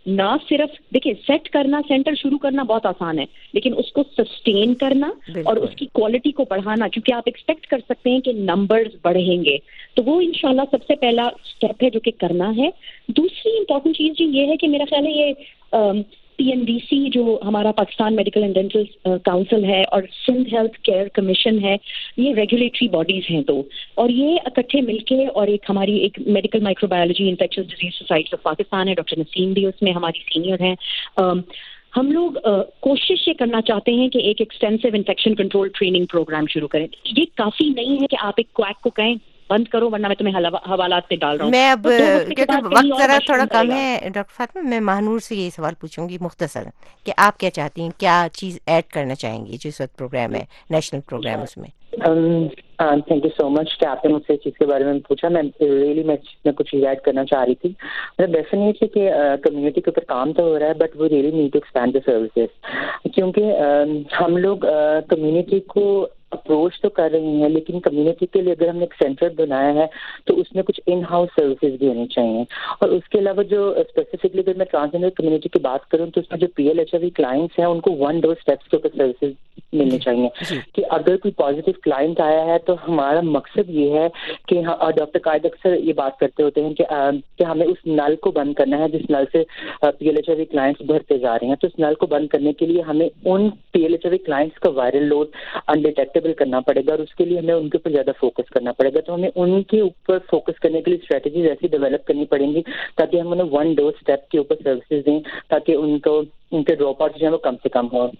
نہ صرف دیکھیں سیٹ کرنا, سینٹر شروع کرنا بہت آسان ہے, لیکن اس کو سسٹین کرنا اور اس کی کوالٹی کو بڑھانا, کیونکہ آپ ایکسپیکٹ کر سکتے ہیں کہ نمبرز بڑھیں گے, تو وہ انشاءاللہ سب سے پہلا اسٹیپ ہے جو کہ کرنا ہے. دوسری امپورٹنٹ چیز جو یہ ہے کہ میرا خیال ہے یہ PNDC جو ہمارا Pakistan medical and dental council ہے اور سندھ ہیلتھ کیئر کمیشن ہے, یہ ریگولیٹری باڈیز ہیں دو, اور یہ اکٹھے مل کے, اور ایک ہماری ایک medical microbiology infectious disease society of Pakistan ہے, ڈاکٹر نسیم بھی اس میں ہماری سینئر ہیں. ہم لوگ کوشش یہ کرنا چاہتے ہیں کہ ایک extensive infection control training program شروع کریں. یہ کافی نہیں ہے کہ آپ ایک کویک کو کہیں بند کرو ورنہ میں تمہیں حوالات پہ ڈال رہا ہوں. میں اب کیونکہ وقت ذرا تھوڑا کم ہے ڈاکٹر فاطمہ, میں ماہنور سے یہی سوال پوچھوں گی مختصر کہ آپ کیا چاہتی ہیں, کیا چیز ایڈ کرنا چاہیں گی جو اس وقت پروگرام ہے, نیشنل پروگرام, اس میں؟ تھینک یو سو مچ کہ آپ نے مجھ سے اس چیز کے بارے میں پوچھا. میں کچھ چیز ایڈ کرنا چاہ رہی تھی. ڈیفینیٹلی کہ کمیونٹی کے اوپر کام تو ہو رہا ہے, but we really need to expand the services, کیونکہ ہم لوگ کمیونٹی کو اپروچ تو کر رہے ہیں, لیکن کمیونٹی کے لیے اگر ہم نے ایک سینٹر بنایا ہے تو اس میں کچھ ان ہاؤس سروسز بھی ہونی چاہیے. اور اس کے علاوہ جو اسپیسیفکلی اگر میں ٹرانسجینڈر کمیونٹی کی بات کروں تو اس میں جو PLHIV کلائنٹس ہیں ان کو 1 ڈور اسٹیپس کے اوپر سروسز ملنی چاہیے. کہ اگر کوئی پازیٹیو کلائنٹ آیا ہے تو ہمارا مقصد یہ ہے کہ ڈاکٹر قائد اکثر یہ بات کرتے ہوتے ہیں کہ ہمیں اس نل کو بند کرنا ہے جس نل سے PLHIV کلائنٹس بھرتے جا رہے ہیں. تو اس نل کو بند کرنے کے لیے ہمیں ان PLHIV کلائنٹس کا وائرل لوڈ انڈیٹیکٹیبل کرنا پڑے گا, اور اس کے لیے ہمیں ان کے اوپر زیادہ فوکس کرنا پڑے گا. تو ہمیں ان کے اوپر فوکس کرنے کے لیے اسٹریٹجیز ایسی ڈیولپ کرنی پڑیں گی تاکہ ہم انہیں 1 ڈور اسٹیپ کے اوپر سروسز دیں, تاکہ ان کے ڈراپ آؤٹ جو ہیں وہ کم سے کم ہوں.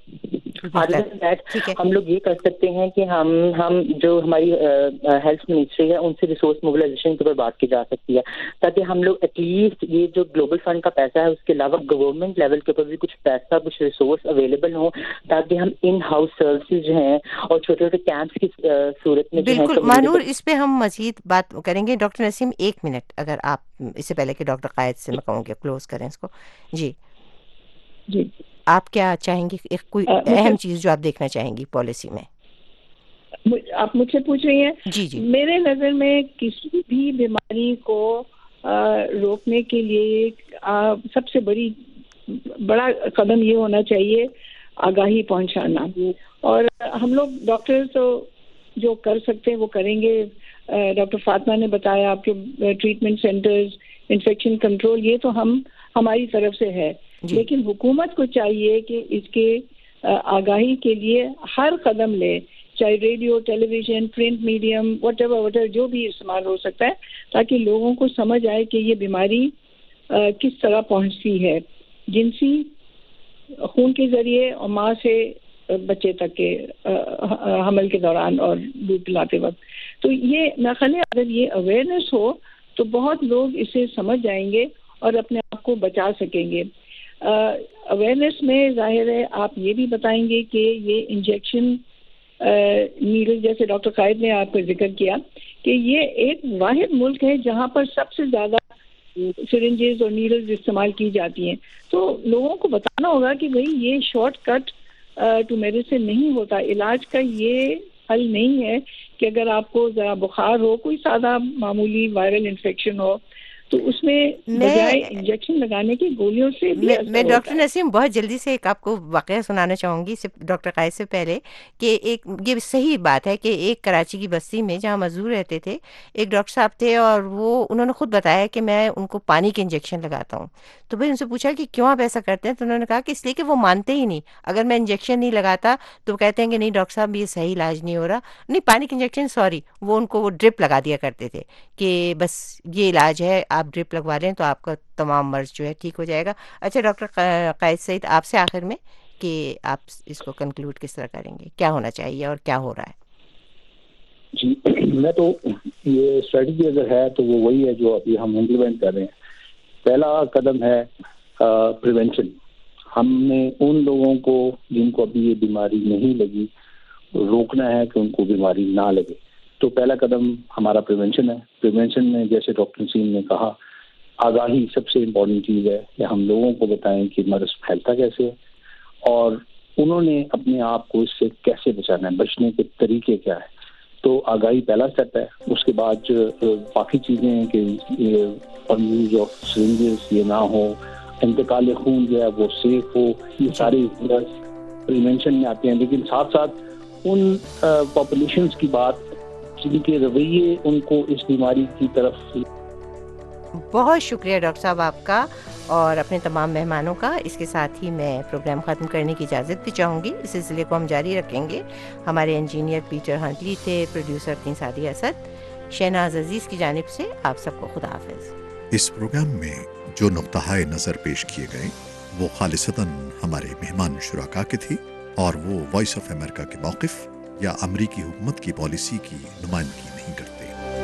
ہم لوگ یہ کر سکتے ہیں کہ ہم جو ہماری ہیلتھ منسٹری ہے ان سے ریسورس موبلائزیشن کے اوپر بات کی جا سکتی ہے, تاکہ ہم لوگ ایٹ لیسٹ یہ جو گلوبل فنڈ کا پیسہ ہے اس کے علاوہ گورنمنٹ لیول کے اوپر بھی کچھ پیسہ, کچھ ریسورس اویلیبل ہوں, تاکہ ہم ان ہاؤس سروسز جو ہیں اور چھوٹے چھوٹے کیمپس کی صورت میں بالکل مانور اس پہ ہم مزید بات کریں گے. ڈاکٹر نسیم 1 منٹ اگر آپ اس سے پہلے کہ ڈاکٹر قائد سے میں کہوں گی کلوز کریں اس کو. جی آپ کیا چاہیں گی, ایک کوئی اہم چیز جو آپ دیکھنا چاہیں گی پالیسی میں؟ آپ مجھ سے پوچھ رہی ہیں؟ جی. میرے نظر میں کسی بھی بیماری کو روکنے کے لیے سب سے بڑا قدم یہ ہونا چاہیے آگاہی پہنچانا. اور ہم لوگ ڈاکٹر تو جو کر سکتے ہیں وہ کریں گے. ڈاکٹر فاطمہ نے بتایا آپ کے ٹریٹمنٹ سینٹرز, انفیکشن کنٹرول, یہ تو ہماری طرف سے ہے. لیکن حکومت کو چاہیے کہ اس کے آگاہی کے لیے ہر قدم لے, چاہے radio, television, print medium, whatever جو بھی استعمال ہو سکتا ہے, تاکہ لوگوں کو سمجھ آئے کہ یہ بیماری کس طرح پہنچتی ہے, جنسی خون کے ذریعے اور ماں سے بچے تک کے حمل کے دوران اور دودھ پلاتے وقت. تو یہ میں خیال اگر یہ اویئرنیس ہو تو بہت لوگ اسے سمجھ جائیں گے اور اپنے آپ کو بچا سکیں گے. اویئرنیس میں ظاہر ہے آپ یہ بھی بتائیں گے کہ یہ انجیکشن نیڈل, جیسے ڈاکٹر قائد نے آپ کا ذکر کیا کہ یہ ایک واحد ملک ہے جہاں پر سب سے زیادہ سرنجز اور نیڈلز استعمال کی جاتی ہیں. تو لوگوں کو بتانا ہوگا کہ بھئی یہ شارٹ کٹ ٹو میڈیسن نہیں ہوتا, علاج کا یہ حل نہیں ہے کہ اگر آپ کو ذرا بخار ہو, کوئی سادہ معمولی وائرل انفیکشن ہو, تو اس میں بجائے انجیکشن لگانے کی گولیوں سے میں ڈاکٹر نسیم بہت جلدی سے ایک آپ کو واقعہ سنانا چاہوں گی ڈاکٹر قائد سے پہلے, کہ ایک یہ صحیح بات ہے کہ ایک کراچی کی بستی میں جہاں مزدور رہتے تھے ایک ڈاکٹر صاحب تھے, اور انہوں نے خود بتایا کہ میں ان کو پانی کے انجیکشن لگاتا ہوں. تو بھائی ان سے پوچھا کہ کیوں آپ ایسا کرتے ہیں, تو انہوں نے کہا کہ اس لیے کہ وہ مانتے ہی نہیں, اگر میں انجیکشن نہیں لگاتا تو کہتے ہیں کہ نہیں ڈاکٹر صاحب یہ صحیح علاج نہیں ہو رہا, نہیں پانی کے انجیکشن وہ ان کو وہ ڈرپ لگا دیا کرتے تھے کہ بس یہ علاج ہے, آپ ڈرپ لگوا لیں تو آپ کا تمام مرض جو ہے ٹھیک ہو جائے گا. اچھا ڈاکٹر قائد سعید, آپ سے آخر میں کہ آپ اس کو کنکلوڈ کس طرح کریں گے, کیا ہونا چاہیے اور کیا ہو رہا ہے؟ جی میں تو یہ اسٹریٹجی اگر ہے تو وہ وہی ہے جو ابھی ہم امپلیمنٹ کر رہے ہیں. پہلا قدم ہے پریونشن. ہم نے ان لوگوں کو جن کو ابھی یہ بیماری نہیں لگی روکنا ہے کہ ان کو بیماری نہ لگے. تو پہلا قدم ہمارا پریونشن ہے. پریونشن میں جیسے ڈاکٹر نسیم نے کہا آگاہی سب سے امپورٹنٹ چیز ہے کہ ہم لوگوں کو بتائیں کہ مرض پھیلتا کیسے ہے اور انہوں نے اپنے آپ کو اس سے کیسے بچانا ہے, بچنے کے طریقے کیا ہے. تو آگاہی پہلا اسٹیپ ہے. اس کے بعد باقی چیزیں ہیں کہ یوز آف سرنجز یہ نہ ہو, انتقال خون جو ہے وہ سیف ہو، یہ سارے پریونشن میں آتے ہیں. لیکن ساتھ ساتھ ان پاپولیشنز کی بات جن کے رویے ان کو اس بیماری کی طرف. بہت شکریہ ڈاکٹر صاحب آپ کا اور اپنے تمام مہمانوں کا. اس کے ساتھ ہی میں پروگرام ختم کرنے کی اجازت بھی چاہوں گی. اس سلسلے کو ہم جاری رکھیں گے. ہمارے انجینئر پیٹر ہنٹلی تھے، پروڈیوسر تھیں سعدیہ اسد. شہناز عزیز کی جانب سے آپ سب کو خدا حافظ. اس پروگرام میں جو نقطۂ نظر پیش کیے گئے وہ خالصتاً ہمارے مہمان شرکاء کے تھی اور وہ وائس آف امریکہ کے موقف یا امریکی حکومت کی پالیسی کی نمائندگی نہیں کرتے.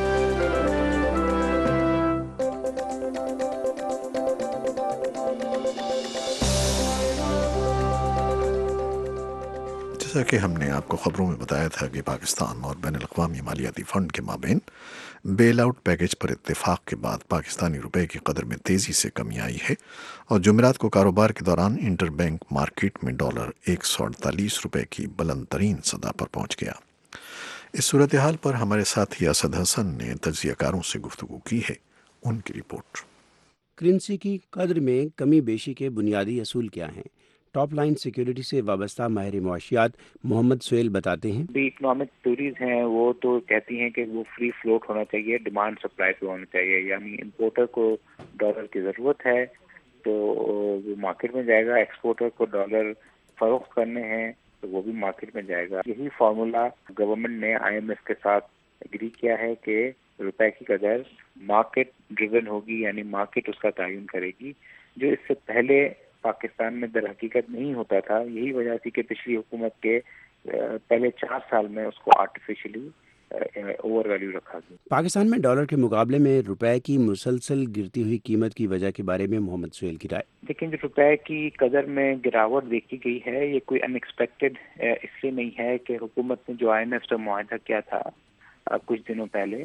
جیسا کہ ہم نے آپ کو خبروں میں بتایا تھا کہ پاکستان اور بین الاقوامی مالیاتی فنڈ کے مابین بیل آؤٹ پیکج پر اتفاق کے بعد پاکستانی روپے کی قدر میں تیزی سے کمی آئی ہے اور جمعرات کو کاروبار کے دوران انٹر بینک مارکیٹ میں ڈالر 148 روپے کی بلند ترین سطح پر پہنچ گیا. اس صورتحال پر ہمارے ساتھی اسد حسن نے تجزیہ کاروں سے گفتگو کی ہے. ان کی رپورٹ. کرنسی کی قدر میں کمی بیشی کے بنیادی اصول کیا ہیں؟ ٹاپ لائن سیکیورٹی سے وابستہ ماہر معاشیات محمد سہیل بتاتے ہیں. اکنامک تھیوریز ہیں وہ تو کہتی ہیں کہ وہ فری فلوٹ ہونا چاہیے، ڈیمانڈ سپلائی پہ ہونا چاہیے، یعنی امپورٹر کو ڈالر کی ضرورت ہے تو وہ مارکیٹ میں جائے گا، ایکسپورٹر کو ڈالر فروخت کرنے ہیں تو وہ بھی مارکیٹ میں جائے گا. یہی فارمولا گورنمنٹ نے IMF کے ساتھ اگری کیا ہے کہ روپے کی قدر مارکیٹ ڈریون ہوگی، یعنی مارکیٹ اس کا تعین کرے گی، جو اس سے پہلے پاکستان میں در حقیقت نہیں ہوتا تھا. یہی وجہ تھی کہ پچھلی حکومت کے پہلے 4 سال میں اس کو آرٹیفیشلی اوور ویلیو رکھا گیا. پاکستان میں ڈالر کے مقابلے میں روپے کی مسلسل گرتی ہوئی قیمت کی وجہ کے بارے میں محمد سہیل کی رائے. لیکن جو روپے کی قدر میں گراوٹ دیکھی گئی ہے یہ کوئی ان ایکسپیکٹڈ اس لیے نہیں ہے کہ حکومت نے جو IMF سے معاہدہ کیا تھا کچھ دنوں پہلے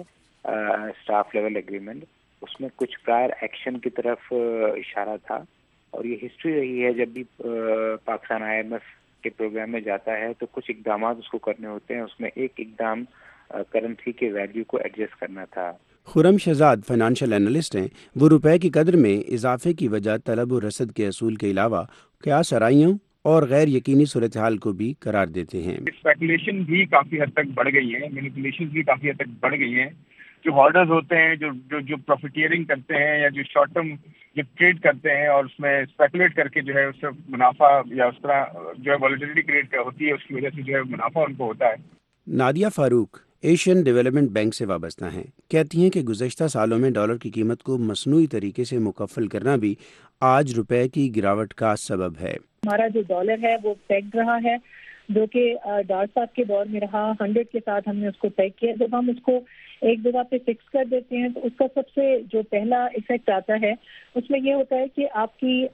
اسٹاف لیول ایگریمنٹ، اس میں کچھ پرائر ایکشن کی طرف اشارہ تھا اور یہ ہسٹری رہی ہے. جب بھی پاکستان IMF کے پروگرام میں جاتا ہے تو کچھ اقدامات اس کو کرنے ہوتے ہیں. اس میں ایک اقدام کرنسی کے ویلیو کو ایڈجسٹ کرنا تھا. خرم شہزاد فائنانشل انالسٹ ہیں. وہ روپے کی قدر میں اضافے کی وجہ طلب و رسد کے اصول کے علاوہ قیاس آرائیوں اور غیر یقینی صورتحال کو بھی قرار دیتے ہیں. اسپیکولیشن بھی کافی حد تک بڑھ گئی ہے، مینیپولیشن بھی کافی حد تک بڑھ گئی ہیں. جو ہولڈرز ہوتے ہیں جو پروفیٹیئرنگ کرتے ہیں یا جو شارٹ ٹرم جو ٹریڈ کرتے ہیں اور اس میں اسپیکولیٹ کر کے جو ہے اس سے منافع یا اس طرح جو ہے والیٹیلیٹی کریٹ ہوتی ہے، اس کی وجہ سے جو ہے منافع ان کو ہوتا ہے. Nadia Farooq Asian Development Bank سے وابستہ ہیں. کہتی ہیں کہ گزشتہ سالوں میں ڈالر کی قیمت کو مصنوعی طریقے سے مکفل کرنا بھی آج روپے کی گراوٹ کا سبب ہے. ہمارا جو ڈالر ہے وہ پیگ رہا ہے، جو کہ ڈار صاحب کے دور میں رہا. 100 کے ساتھ ہم نے اس کو پیگ کیا. جب ہم اس کو ایک جگہ پہ فکس کر دیتے ہیں تو اس کا سب سے جو پہلا ایفیکٹ آتا ہے اس میں یہ ہوتا ہے کہ آپ کی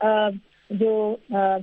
جو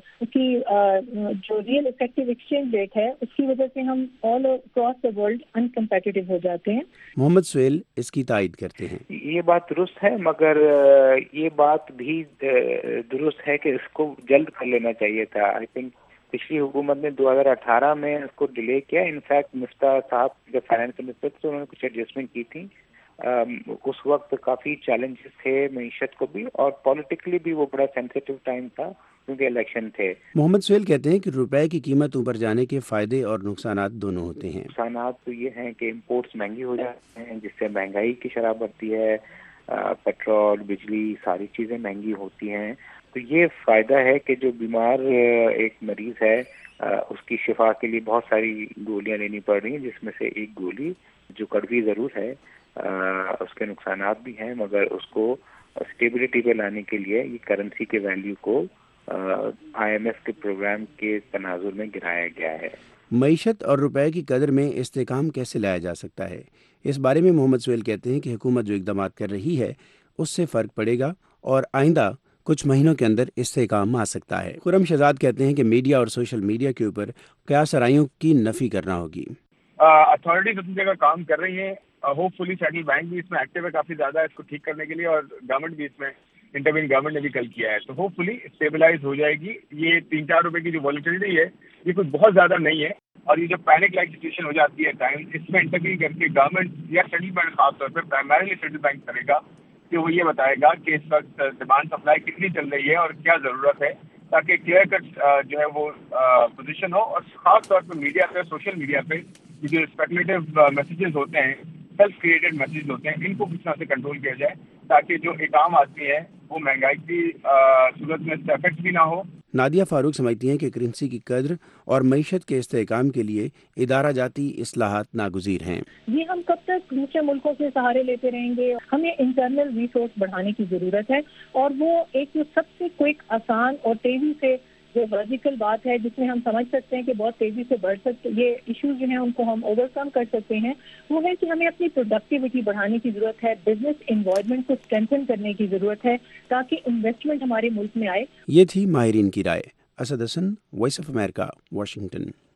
ریئل افیکٹو ایکسچینج ریٹ ہے اس کی وجہ سے ہم آل اکراس دا ورلڈ انکمپیٹیٹو ہو جاتے ہیں. محمد سہیل اس کی تائید کرتے ہیں. یہ بات درست ہے، مگر یہ بات بھی درست ہے کہ اس کو جلد کر لینا چاہیے تھا. آئی تھنک پچھلی حکومت نے 2018 میں اس کو ڈیلے کیا. انفیکٹ مفتاح صاحب جب فائنانس منسٹر تھے انہوں نے کچھ ایڈجسٹمنٹ کی تھی. اس وقت کافی چیلنجز تھے معیشت کو بھی اور پولیٹیکلی بھی وہ بڑا سینسیٹیو ٹائم تھا کیونکہ الیکشن تھے. محمد سہیل کہتے ہیں کہ روپے کی قیمت اوپر جانے کے فائدے اور نقصانات دونوں ہوتے ہیں. نقصانات تو یہ ہیں کہ امپورٹس مہنگی ہو جاتے ہیں جس سے مہنگائی کی شرح بڑھتی ہے، پیٹرول، بجلی، ساری چیزیں مہنگی ہوتی ہیں. تو یہ فائدہ ہے کہ جو بیمار ایک مریض ہے اس کی شفا کے لیے بہت ساری گولیاں لینی پڑ رہی ہیں، جس میں سے ایک گولی جو کڑوی ضرور ہے اس کے نقصانات بھی ہیں، مگر اس کو اسٹیبلٹی پہ لانے کے لیے یہ کرنسی کے ویلیو کو IMF کے پروگرام کے تناظر میں گرایا گیا ہے. معیشت اور روپے کی قدر میں استحکام کیسے لایا جا سکتا ہے؟ اس بارے میں محمد سہیل کہتے ہیں کہ حکومت جو اقدامات کر رہی ہے اس سے فرق پڑے گا اور آئندہ کچھ مہینوں کے اندر استحکام آ سکتا ہے. خرم شہزاد کہتے ہیں کہ میڈیا اور سوشل میڈیا کے اوپر قیاس آرائیوں کی نفی کرنا ہوگی. اتھارٹیز اپنی جگہ کام کر رہی ہیں. ہوپ فلی سینٹرل بینک بھی اس میں ایکٹیو ہے کافی زیادہ اس کو ٹھیک کرنے کے لیے، اور گورنمنٹ بھی اس میں انٹروین گورنمنٹ نے بھی کل کیا ہے. تو ہوپ فلی اسٹیبلائز ہو جائے گی. یہ 3-4 روپے کی جو والیٹیلیٹی ہے یہ کچھ بہت زیادہ نہیں ہے، اور یہ جو پینک لائک سچویشن ہو جاتی ہے ٹائم، اس میں انٹروین کر کے گورنمنٹ یا سینٹرل بینک خاص طور پہ پرائمریلی سینٹرل بینک کرے گا کہ وہ یہ بتائے گا کہ اس وقت ڈیمانڈ سپلائی کتنی چل رہی ہے اور کیا ضرورت ہے، تاکہ کلیئر کٹ جو ہے وہ پوزیشن ہو. اور خاص طور پہ میڈیا پہ، سوشل میڈیا پہ جو اسپیکولیٹو میسیجز ہوتے ہیں، سیلف کریٹڈ میسیج ہوتے ہیں، ان کو کس طرح سے کنٹرول کیا جائے تاکہ جو ایک عام آدمی ہے وہ مہنگائی کی صورت میں اس سے افیکٹ بھی نہ ہو. نادیہ فاروق سمجھتی ہیں کہ کرنسی کی قدر اور معیشت کے استحکام کے لیے ادارہ جاتی اصلاحات ناگزیر ہیں. یہ ہم کب تک دوسرے ملکوں سے سہارے لیتے رہیں گے؟ ہمیں انٹرنل ریسورس بڑھانے کی ضرورت ہے، اور وہ ایک جو سب سے کوئک، آسان اور تیزی سے جو لاجیکل بات ہے جس میں ہم سمجھ سکتے ہیں کہ بہت تیزی سے بڑھ سکتے، یہ ایشوز جو ہیں ان کو ہم اوور کم کر سکتے ہیں، وہ ہے کہ ہمیں اپنی پروڈکٹیوٹی بڑھانے کی ضرورت ہے، بزنس انوائرمنٹ کو اسٹرینتھن کرنے کی ضرورت ہے تاکہ انویسٹمنٹ ہمارے ملک میں آئے. یہ تھی ماہرین کی رائے. Asad Hasan, Voice of America, Washington.